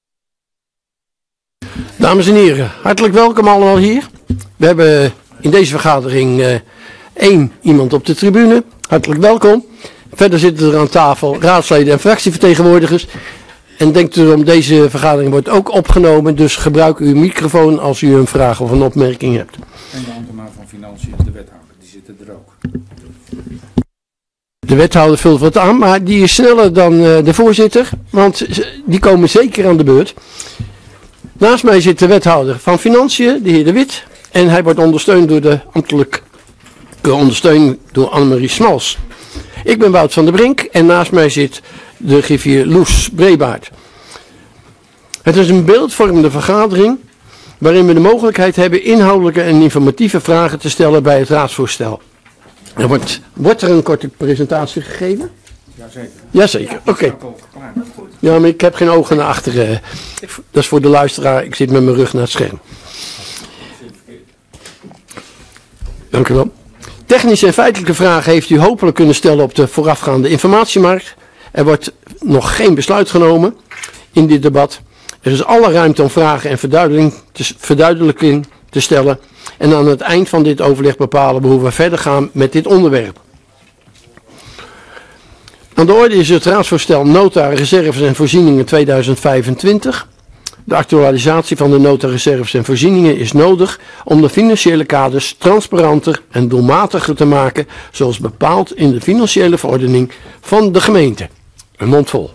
Dames en heren, hartelijk welkom allemaal hier. We hebben in deze vergadering uh, één iemand op de tribune. Hartelijk welkom. Verder zitten er aan tafel raadsleden en fractievertegenwoordigers. En denkt erom, deze vergadering wordt ook opgenomen. Dus gebruik uw microfoon als u een vraag of een opmerking hebt. En de ambtenaar van Financiën, de wethouder, die zitten er ook. De wethouder vult wat aan, maar die is sneller dan uh, de voorzitter. Want die komen zeker aan de beurt. Naast mij zit de wethouder van Financiën, de heer De Wit. En hij wordt ondersteund door de ambtelijke ondersteuning door Annemarie Smals. Ik ben Wout van der Brink en naast mij zit de griffier Loes Brebaert. Het is een beeldvormende vergadering waarin we de mogelijkheid hebben inhoudelijke en informatieve vragen te stellen bij het raadsvoorstel. Er wordt, wordt er een korte presentatie gegeven? Jazeker. Jazeker, oké. Okay. Ja, maar ik heb geen ogen naar achteren. Dat is voor de luisteraar, ik zit met mijn rug naar het scherm. Dank u wel. Technische en feitelijke vragen heeft u hopelijk kunnen stellen op de voorafgaande informatiemarkt. Er wordt nog geen besluit genomen in dit debat. Er is alle ruimte om vragen en verduidelijking te, verduidelijking te stellen. En aan het eind van dit overleg bepalen we hoe we verder gaan met dit onderwerp. Aan de orde is het raadsvoorstel Nota, Reserves en Voorzieningen tweeduizend vijfentwintig. De actualisatie van de Nota, Reserves en Voorzieningen is nodig om de financiële kaders transparanter en doelmatiger te maken, zoals bepaald in de financiële verordening van de gemeente. Een mond vol.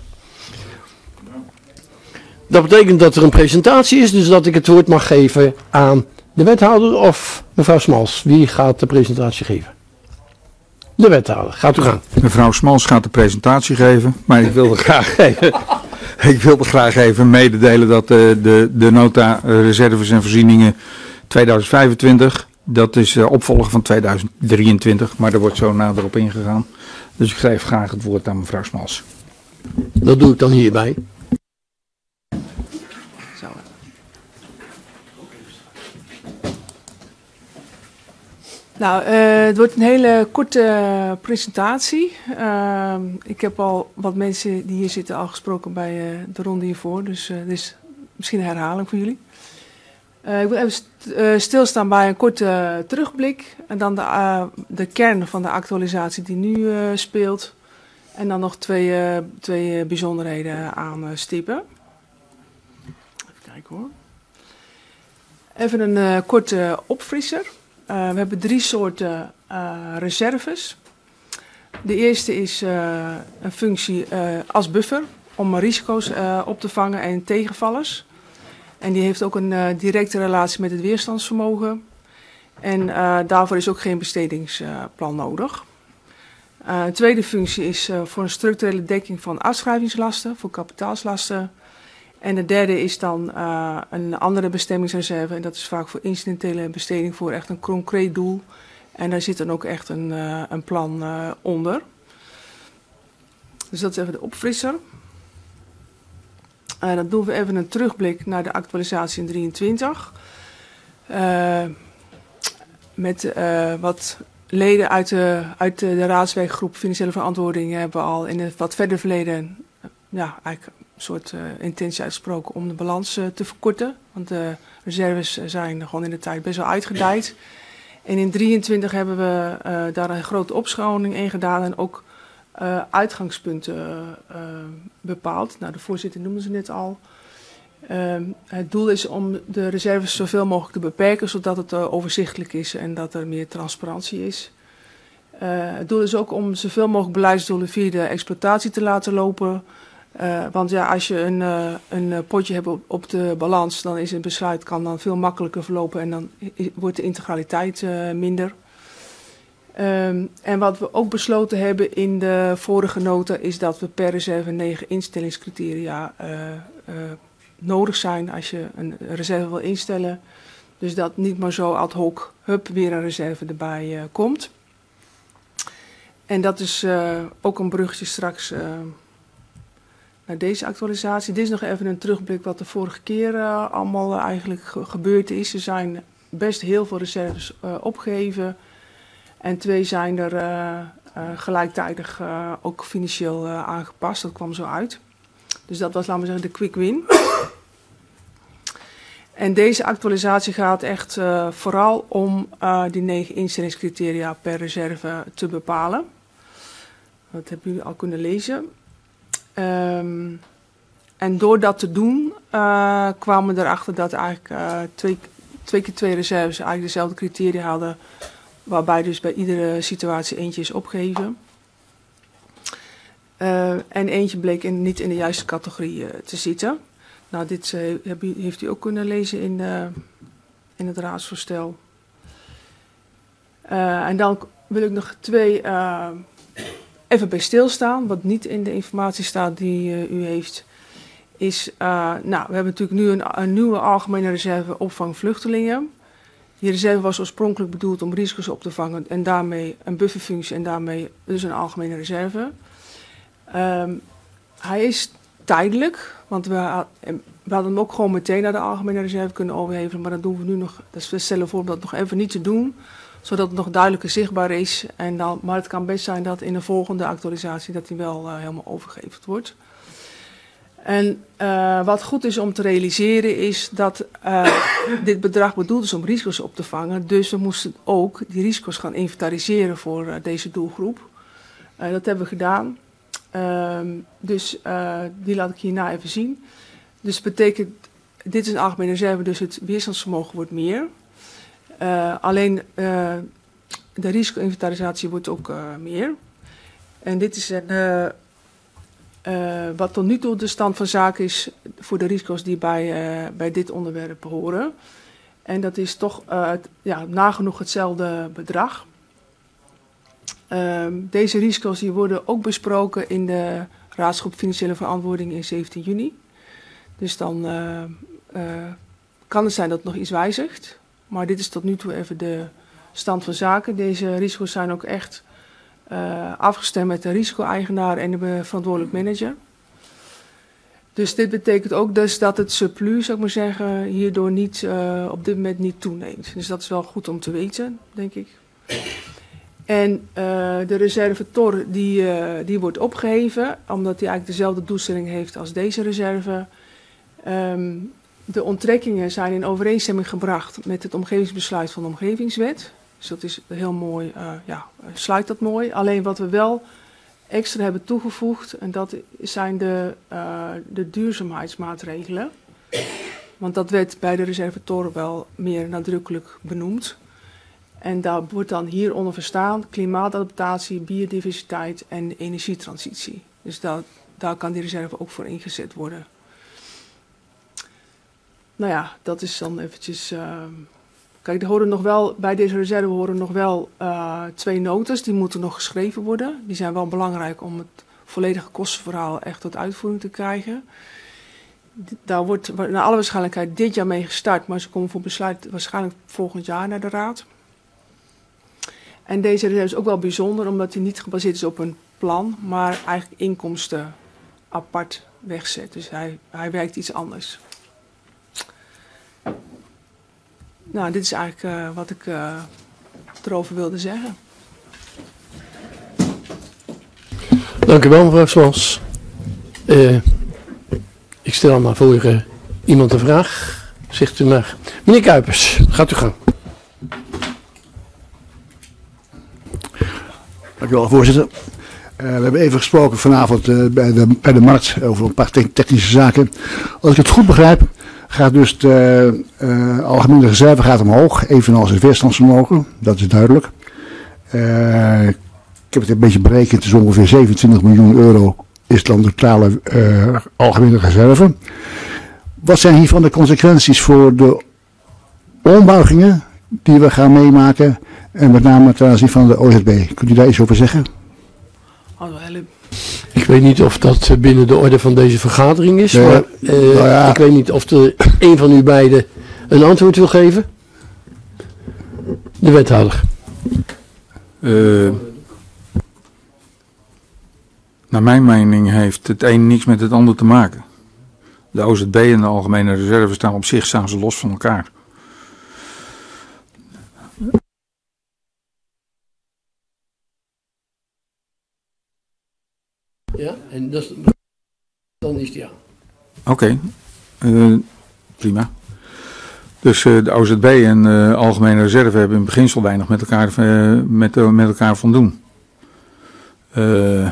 Dat betekent dat er een presentatie is, dus dat ik het woord mag geven aan de wethouder of mevrouw Smals. Wie gaat de presentatie geven? De wethouder, gaat u gaan. Mevrouw Smals gaat de presentatie geven, maar ik wilde graag even, ik wilde graag even mededelen dat de, de, de nota reserves en voorzieningen tweeduizend vijfentwintig, dat is opvolger van tweeduizend drieëntwintig, maar daar wordt zo nader op ingegaan. Dus ik geef graag het woord aan mevrouw Smals. Dat doe ik dan hierbij. Nou, uh, het wordt een hele korte uh, presentatie. Uh, ik heb al wat mensen die hier zitten al gesproken bij uh, de ronde hiervoor. Dus uh, dit is misschien een herhaling voor jullie. Uh, ik wil even st uh, stilstaan bij een korte uh, terugblik. En dan de, uh, de kern van de actualisatie die nu uh, speelt. En dan nog twee, uh, twee uh, bijzonderheden aanstippen. Even kijken hoor. Even een uh, korte opfrisser. Uh, we hebben drie soorten uh, reserves. De eerste is uh, een functie uh, als buffer om risico's uh, op te vangen en tegenvallers. En die heeft ook een uh, directe relatie met het weerstandsvermogen. En uh, daarvoor is ook geen bestedingsplan uh, nodig. Uh, een tweede functie is uh, voor een structurele dekking van afschrijvingslasten, voor kapitaalslasten. En de derde is dan uh, een andere bestemmingsreserve. En dat is vaak voor incidentele besteding voor echt een concreet doel. En daar zit dan ook echt een, uh, een plan uh, onder. Dus dat is even de opfrisser. Uh, dan doen we even een terugblik naar de actualisatie in drieëntwintig. Uh, met uh, wat leden uit de, uit de, de raadswerkgroep Financiële Verantwoording hebben al in het wat verder verleden uh, ja, eigenlijk een soort uh, intentie uitgesproken om de balans uh, te verkorten. Want de reserves zijn gewoon in de tijd best wel uitgedijd. En in drieëntwintig hebben we uh, daar een grote opschoning in gedaan en ook uh, uitgangspunten uh, bepaald. Nou, de voorzitter noemde ze net al. Uh, het doel is om de reserves zoveel mogelijk te beperken, zodat het uh, overzichtelijk is en dat er meer transparantie is. Uh, het doel is ook om zoveel mogelijk beleidsdoelen via de exploitatie te laten lopen. Uh, want ja, als je een, uh, een potje hebt op, op de balans, dan is het besluit kan dan veel makkelijker verlopen en dan wordt de integraliteit uh, minder. Um, en wat we ook besloten hebben in de vorige nota is dat we per reserve negen instellingscriteria uh, uh, nodig zijn als je een reserve wil instellen. Dus dat niet maar zo ad hoc, hup, weer een reserve erbij uh, komt. En dat is uh, ook een bruggetje straks uh, naar deze actualisatie. Dit is nog even een terugblik wat de vorige keer uh, allemaal uh, eigenlijk ge gebeurd is. Er zijn best heel veel reserves uh, opgeheven. En twee zijn er uh, uh, gelijktijdig uh, ook financieel uh, aangepast. Dat kwam zo uit. Dus dat was, laten we zeggen, de quick win. En deze actualisatie gaat echt uh, vooral om uh, die negen instellingscriteria per reserve te bepalen. Dat hebben jullie al kunnen lezen. Um, en door dat te doen uh, kwamen we erachter dat eigenlijk uh, twee, twee keer twee reserves eigenlijk dezelfde criteria hadden. Waarbij dus bij iedere situatie eentje is opgegeven. Uh, en eentje bleek in, niet in de juiste categorie uh, te zitten. Nou, dit uh, heb u, heeft u ook kunnen lezen in, uh, in het raadsvoorstel. Uh, en dan wil ik nog twee uh, even bij stilstaan. Wat niet in de informatie staat die uh, u heeft. Is, uh, nou, we hebben natuurlijk nu een, een nieuwe algemene reserve opvang vluchtelingen. Die reserve was oorspronkelijk bedoeld om risico's op te vangen en daarmee een bufferfunctie en daarmee dus een algemene reserve. Um, hij is tijdelijk, want we, we hadden hem ook gewoon meteen naar de algemene reserve kunnen overhevelen, maar dat doen we nu nog, dus we stellen voor om dat nog even niet te doen, zodat het nog duidelijker zichtbaar is. En dan, maar het kan best zijn dat in de volgende actualisatie dat hij wel uh, helemaal overgeheveld wordt. En uh, wat goed is om te realiseren is dat uh, dit bedrag bedoeld is om risico's op te vangen. Dus we moesten ook die risico's gaan inventariseren voor uh, deze doelgroep. Uh, dat hebben we gedaan. Uh, dus uh, die laat ik hierna even zien. Dus dat betekent, dit is een algemene reserve, dus het weerstandsvermogen wordt meer. Uh, alleen uh, de risico-inventarisatie wordt ook uh, meer. En dit is een... Uh, Uh, wat tot nu toe de stand van zaken is voor de risico's die bij, uh, bij dit onderwerp horen. En dat is toch uh, ja, nagenoeg hetzelfde bedrag. Uh, deze risico's die worden ook besproken in de Raadsgroep Financiële Verantwoording in zeventien juni. Dus dan uh, uh, kan het zijn dat het nog iets wijzigt. Maar dit is tot nu toe even de stand van zaken. Deze risico's zijn ook echt... Uh, afgestemd met de risico-eigenaar en de verantwoordelijk manager. Dus dit betekent ook dus dat het surplus, zou ik maar zeggen, hierdoor niet, uh, op dit moment niet toeneemt. Dus dat is wel goed om te weten, denk ik. En uh, de reserve T O R die, uh, die wordt opgeheven, omdat die eigenlijk dezelfde doelstelling heeft als deze reserve. Um, de onttrekkingen zijn in overeenstemming gebracht met het omgevingsbesluit van de Omgevingswet. Dus dat is heel mooi, uh, ja, sluit dat mooi. Alleen wat we wel extra hebben toegevoegd, en dat zijn de, uh, de duurzaamheidsmaatregelen. Want dat werd bij de reserve T O R wel meer nadrukkelijk benoemd. En daar wordt dan hieronder verstaan klimaatadaptatie, biodiversiteit en energietransitie. Dus daar, daar kan die reserve ook voor ingezet worden. Nou ja, dat is dan eventjes... Uh, Kijk, er horen nog wel, bij deze reserve horen nog wel uh, twee notas, die moeten nog geschreven worden. Die zijn wel belangrijk om het volledige kostenverhaal echt tot uitvoering te krijgen. Daar wordt naar alle waarschijnlijkheid dit jaar mee gestart, maar ze komen voor besluit waarschijnlijk volgend jaar naar de Raad. En deze reserve is ook wel bijzonder, omdat die niet gebaseerd is op een plan, maar eigenlijk inkomsten apart wegzet. Dus hij, hij werkt iets anders. Nou, dit is eigenlijk uh, wat ik uh, erover wilde zeggen. Dank u wel, mevrouw Slans. Uh, ik stel maar voor uh, iemand een vraag. Zegt u maar. Meneer Kuipers, gaat u gang. Dank u wel, voorzitter. Uh, we hebben even gesproken vanavond uh, bij, de, bij de markt over een paar te technische zaken. Als ik het goed begrijp, gaat dus de uh, algemene reserve gaat omhoog, evenals het weerstandsvermogen, dat is duidelijk. Uh, ik heb het een beetje berekend, het is ongeveer zevenentwintig miljoen euro is dan de totale uh, algemene reserve. Wat zijn hiervan de consequenties voor de ombuigingen die we gaan meemaken en met name ten aanzien van de O Z B? Kunt u daar iets over zeggen? Ik weet niet of dat binnen de orde van deze vergadering is, ja, maar uh, nou ja. Ik weet niet of er een van u beiden een antwoord wil geven. De wethouder. Uh, naar mijn mening heeft het een niks met het ander te maken. De O Z B en de algemene reserve staan op zich staan ze los van elkaar. Ja, en dat is dan dan is die aan. Oké, okay. uh, prima. Dus uh, de O Z B en uh, Algemene Reserve hebben in beginsel weinig met elkaar, uh, met, uh, met elkaar van doen. Uh,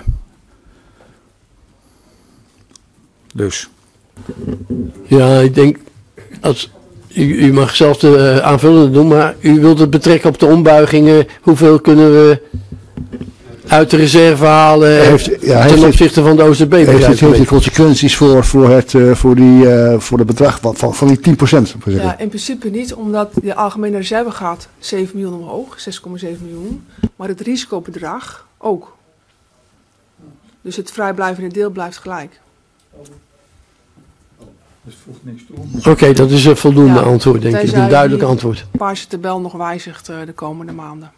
dus. Ja, ik denk, als, u, u mag zelf de uh, aanvullende doen, maar u wilt het betrekken op de ombuigingen. Hoeveel kunnen we uit de reserve halen heeft, ja, ten opzichte van de O Z B? Heeft het heeft die consequenties voor, voor, het, uh, voor, die, uh, voor het bedrag van, van, van die tien procent? Ja, in principe niet, omdat de algemene reserve gaat zeven miljoen omhoog, zes komma zeven miljoen. Maar het risicobedrag ook. Dus het vrijblijvende deel blijft gelijk. Dus voegt niks toe. Oké, okay, dat is een voldoende ja, antwoord, denk ik. Een duidelijk antwoord. De paarse tabel nog wijzigt uh, de komende maanden.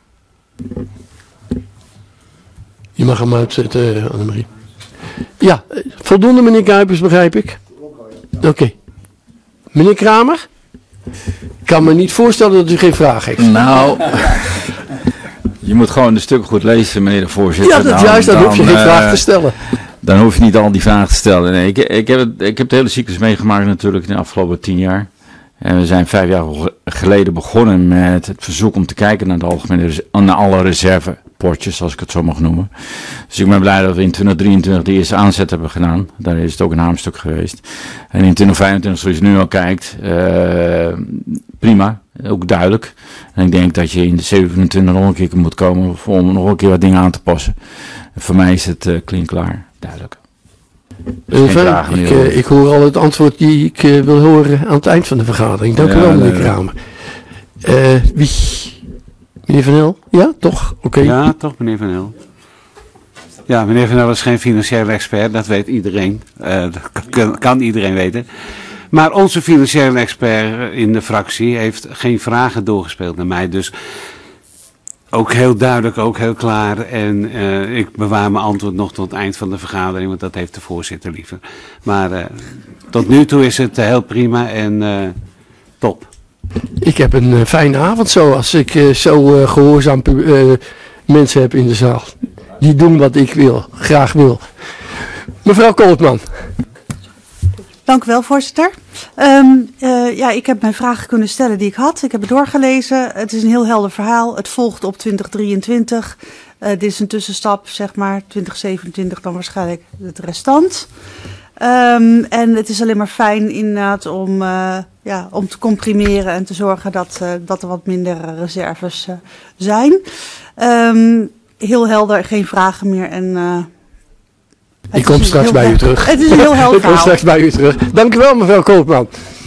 Je mag hem uitzetten, uh, Annemarie. Ja, voldoende meneer Kuipers, begrijp ik. Oké. Okay. Meneer Kramer? Ik kan me niet voorstellen dat u geen vraag heeft. Nou, je moet gewoon de stukken goed lezen, meneer de voorzitter. Ja, dat dan, juist, dan, dan hoef je geen uh, vraag te stellen. Dan hoef je niet al die vragen te stellen. Nee, ik, ik, heb het, ik heb de hele cyclus meegemaakt natuurlijk in de afgelopen tien jaar. En we zijn vijf jaar geleden begonnen met het verzoek om te kijken naar, de algemene, naar alle reservepotjes, als ik het zo mag noemen. Dus ik ben blij dat we in twintig drieëntwintig de eerste aanzet hebben gedaan. Daar is het ook een haamstuk geweest. En in twintig vijfentwintig, zoals je nu al kijkt, uh, prima, ook duidelijk. En ik denk dat je in de zevenentwintig nog een keer moet komen om nog een keer wat dingen aan te passen. En voor mij is het uh, klinkklaar, duidelijk. Vraag, ik, uh, ik hoor al het antwoord die ik uh, wil horen aan het eind van de vergadering. Dank ja, u wel, meneer nee, Kramer. Uh, wie? Meneer Van El? Ja, toch? Oké. Okay. Ja, toch, meneer Van El. Ja, meneer Van El is geen financiële expert, dat weet iedereen. Uh, dat kan, kan iedereen weten. Maar onze financiële expert in de fractie heeft geen vragen doorgespeeld naar mij, dus ook heel duidelijk, ook heel klaar. En uh, ik bewaar mijn antwoord nog tot het eind van de vergadering, want dat heeft de voorzitter liever. Maar uh, tot nu toe is het uh, heel prima en uh, top. Ik heb een uh, fijne avond zo, als ik uh, zo uh, gehoorzaam uh, mensen heb in de zaal. Die doen wat ik wil, graag wil. Mevrouw Kooltman. Dank u wel, voorzitter. Um, uh, ja, ik heb mijn vragen kunnen stellen die ik had. Ik heb het doorgelezen. Het is een heel helder verhaal. Het volgt op twintig drieëntwintig. Uh, dit is een tussenstap, zeg maar. twintig zevenentwintig dan waarschijnlijk het restant. Um, en het is alleen maar fijn inderdaad om, uh, ja, om te comprimeren en te zorgen dat, uh, dat er wat minder reserves uh, zijn. Um, heel helder, geen vragen meer en... Uh, Ik kom straks bij u terug. Het is een heel helder Ik kom straks bij u terug. Dank u wel, mevrouw Koopman.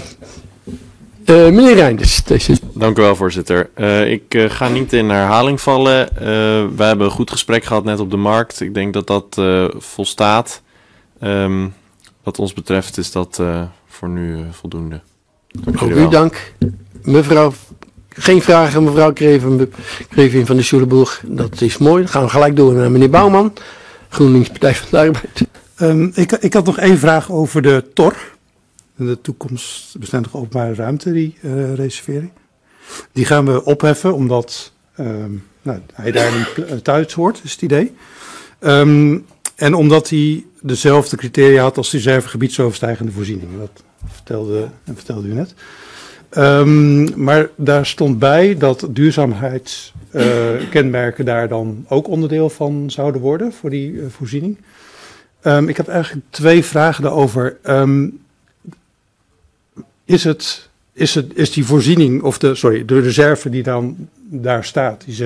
Uh, meneer Reinders. Deze... Dank u wel, voorzitter. Uh, ik uh, ga niet in herhaling vallen. Uh, we hebben een goed gesprek gehad net op de markt. Ik denk dat dat uh, volstaat. Um, wat ons betreft is dat uh, voor nu uh, voldoende. Dank Ook u dank. Mevrouw, geen vragen, mevrouw Krevin, Krevin van de Schulenburg. Dat is mooi. Dan gaan we gelijk door naar meneer Bouwman. GroenLinks Partij van de Arbeid. Um, ik, ik had nog één vraag over de T O R. De toekomstbestendige openbare ruimte, die uh, reservering. Die gaan we opheffen, omdat um, nou, hij daar niet thuis hoort, is het idee. Um, en omdat hij dezelfde criteria had als de reserve gebiedsoverstijgende voorzieningen. Dat vertelde, vertelde u net. Um, maar daar stond bij dat duurzaamheidskenmerken uh, daar dan ook onderdeel van zouden worden voor die uh, voorziening. Um, ik heb eigenlijk twee vragen daarover. Um, is, het, is, het, is die voorziening, of de, sorry, de reserve die dan daar staat, die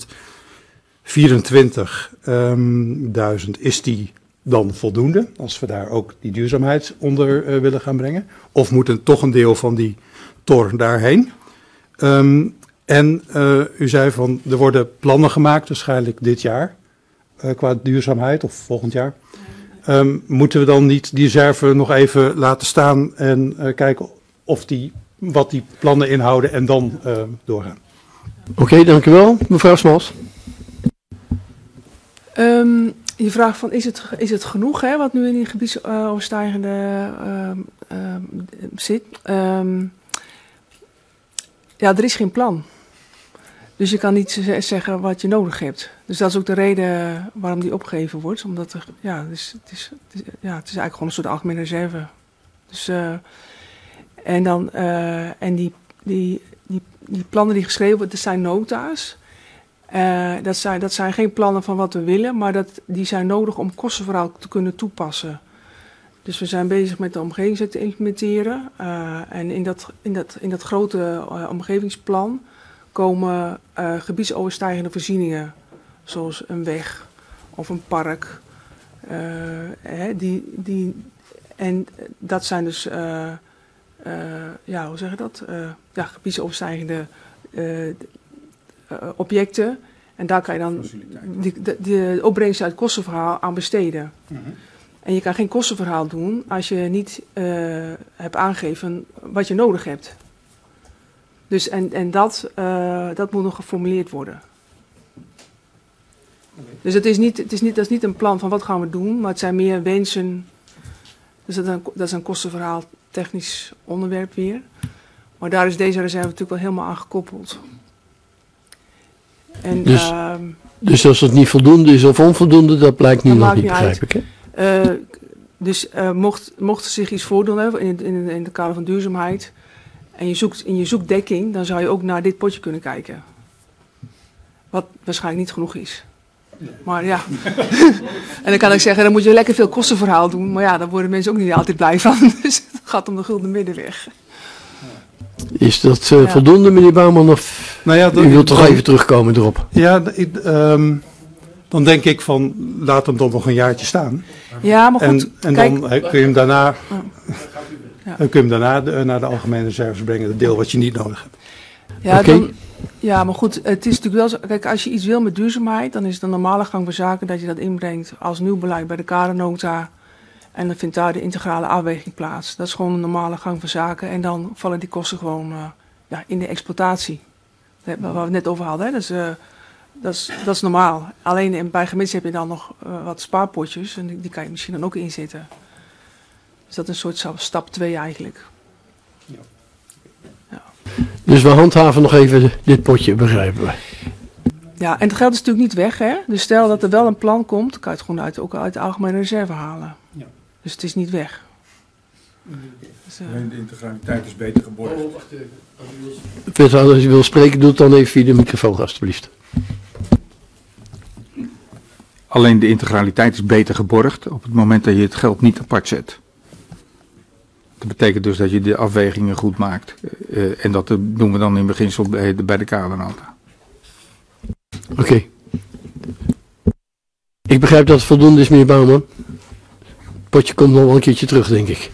zeshonderdvierentwintigduizend, um, is die dan voldoende, als we daar ook die duurzaamheid onder uh, willen gaan brengen? Of moet er toch een deel van die T O R daarheen? Um, en uh, u zei van, er worden plannen gemaakt, waarschijnlijk dit jaar, uh, qua duurzaamheid, of volgend jaar. Um, moeten we dan niet die reserve nog even laten staan en uh, kijken of die, wat die plannen inhouden en dan uh, doorgaan? Oké, okay, dank u wel. Mevrouw Smals. Um, je vraagt van, is het, is het genoeg, hè, wat nu in die gebiedsoverstijgende uh, uh, zit? Um, ja, er is geen plan. Dus je kan niet z- zeggen wat je nodig hebt. Dus dat is ook de reden waarom die opgegeven wordt. Omdat er, ja, dus, het, is, het, is, ja, het is eigenlijk gewoon een soort algemene reserve. Dus, uh, en dan, uh, en die, die, die, die plannen die geschreven worden, dat zijn nota's. Uh, dat, zijn, dat zijn geen plannen van wat we willen, maar dat, die zijn nodig om kostenverhaal te kunnen toepassen. Dus we zijn bezig met de omgevingswet te implementeren. Uh, en in dat, in, dat, in dat grote uh, omgevingsplan komen uh, gebiedsoverstijgende voorzieningen, zoals een weg of een park. Uh, hè, die, die, en dat zijn dus, uh, uh, ja, hoe zeg je dat? Uh, ja, gebiedsoverstijgende uh, uh, objecten. En daar kan je dan de, de, de opbrengst uit het kostenverhaal aan besteden. Mm-hmm. En je kan geen kostenverhaal doen als je niet uh, hebt aangegeven wat je nodig hebt. Dus en, en dat, uh, dat moet nog geformuleerd worden. Okay. Dus het is niet, het is niet, dat is niet een plan van wat gaan we doen, maar het zijn meer wensen. Dus dat is een, dat is een kostenverhaal technisch onderwerp weer. Maar daar is deze reserve natuurlijk wel helemaal aan gekoppeld. En, dus, uh, dus als het niet voldoende is of onvoldoende, dat blijkt nu nog niet, begrijp ik, hè? Uh, dus uh, mocht, mocht er zich iets voordoen hè, in, het, in, het, in het kader van duurzaamheid en je zoekt, in je zoekt dekking, dan zou je ook naar dit potje kunnen kijken. Wat waarschijnlijk niet genoeg is. Maar ja. En dan kan ik zeggen, dan moet je lekker veel kostenverhaal doen. Maar ja, daar worden mensen ook niet altijd blij van. Dus het gaat om de gulden middenweg. Is dat uh, ja. voldoende, meneer Bouwman? Of nou ja, dat, u wilt toch dan, even terugkomen erop? Ja, ik, um, dan denk ik van, laat hem dan nog een jaartje staan. Ja, maar goed. En, en kijk, dan kun je hem daarna, ja. dan kun je hem daarna de, naar de algemene reserves brengen. Het deel wat je niet nodig hebt. Ja, okay. dan, ja, maar goed, het is natuurlijk wel zo. Kijk, als je iets wil met duurzaamheid, dan is het een normale gang van zaken dat je dat inbrengt als nieuw beleid bij de kadernota. En dan vindt daar de integrale afweging plaats. Dat is gewoon een normale gang van zaken. En dan vallen die kosten gewoon uh, ja, in de exploitatie. Waar we het net over hadden. Hè. Dat, is, uh, dat, is, dat is normaal. Alleen bij gemeenten heb je dan nog uh, wat spaarpotjes. En die, die kan je misschien dan ook inzetten. Dus dat is een soort stap twee eigenlijk. Ja. Ja. Dus we handhaven nog even dit potje, begrijpen we. Ja, en het geld is natuurlijk niet weg. Hè? Dus stel dat er wel een plan komt, dan kan je het gewoon uit, ook uit de algemene reserve halen. Ja. Dus het is niet weg. Dus, uh... de integraliteit is beter geborgd. Wethouder, als je wil spreken, doe het dan even via de microfoon, alstublieft. Alleen de integraliteit is beter geborgd op het moment dat je het geld niet apart zet. Dat betekent dus dat je de afwegingen goed maakt. Uh, en dat doen we dan in beginsel bij de, bij de kadernota. Oké. Okay. Ik begrijp dat het voldoende is, meneer Bouwman. Het potje komt nog wel een keertje terug, denk ik.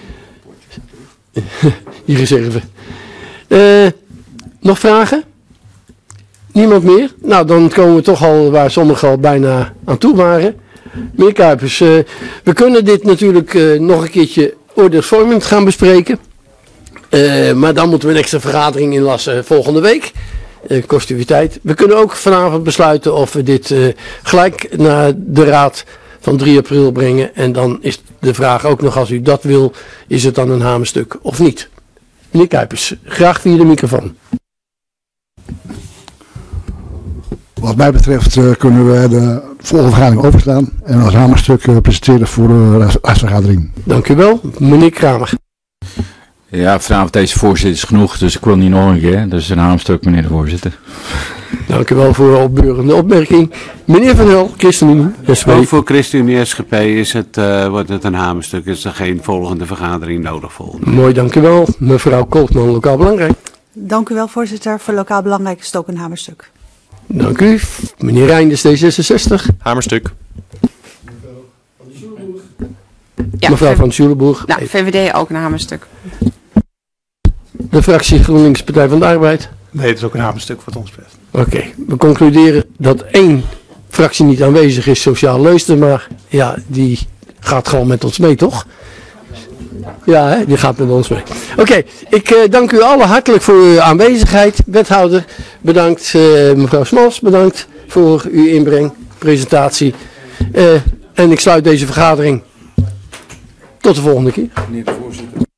Die reserve. Uh, nog vragen? Niemand meer? Nou, dan komen we toch al waar sommigen al bijna aan toe waren. Meneer Kuipers, uh, we kunnen dit natuurlijk uh, nog een keertje oordeelsvormend gaan bespreken. Uh, maar dan moeten we een extra vergadering inlassen volgende week. Uh, kost u tijd. We kunnen ook vanavond besluiten of we dit uh, gelijk naar de raad van drie april brengen. En dan is de vraag ook nog, als u dat wil, is het dan een hamerstuk of niet? Meneer Kuipers, graag via de microfoon. Wat mij betreft uh, kunnen we de volgende vergadering overslaan en als hamerstuk uh, presenteren voor de raadsvergadering. Dank u wel. Meneer Kramer. Ja, vanavond deze voorzitter is genoeg, dus ik wil niet nog een keer. Dus een hamerstuk, meneer de voorzitter. Dank u wel voor de opbeurende opmerking. Meneer Van Hel, ChristenUnie, S G P. Ook voor ChristenUnie S G P is het, uh, wordt het een hamerstuk. Is er geen volgende vergadering nodig volgende. Mooi, dank u wel. Mevrouw Koltman, lokaal belangrijk. Dank u wel, voorzitter. Voor lokaal belangrijk is het ook een hamerstuk. Dank u. Meneer Reinders, D zesenzestig. Hamerstuk. Ja, mevrouw van Schulenburg. Nou, V V D ook een hamerstuk. De fractie GroenLinks Partij van de Arbeid. Nee, het is ook een hamerstuk wat ons betreft. Oké, okay. We concluderen dat één fractie niet aanwezig is, Sociaal Leusden, maar ja, die gaat gewoon met ons mee, toch? Ja, hè? Die gaat met ons mee. Oké, okay. Ik uh, dank u allen hartelijk voor uw aanwezigheid. Wethouder, bedankt. Uh, mevrouw Smals, bedankt voor uw inbreng, presentatie. Uh, en ik sluit deze vergadering. Tot de volgende keer. Meneer de voorzitter.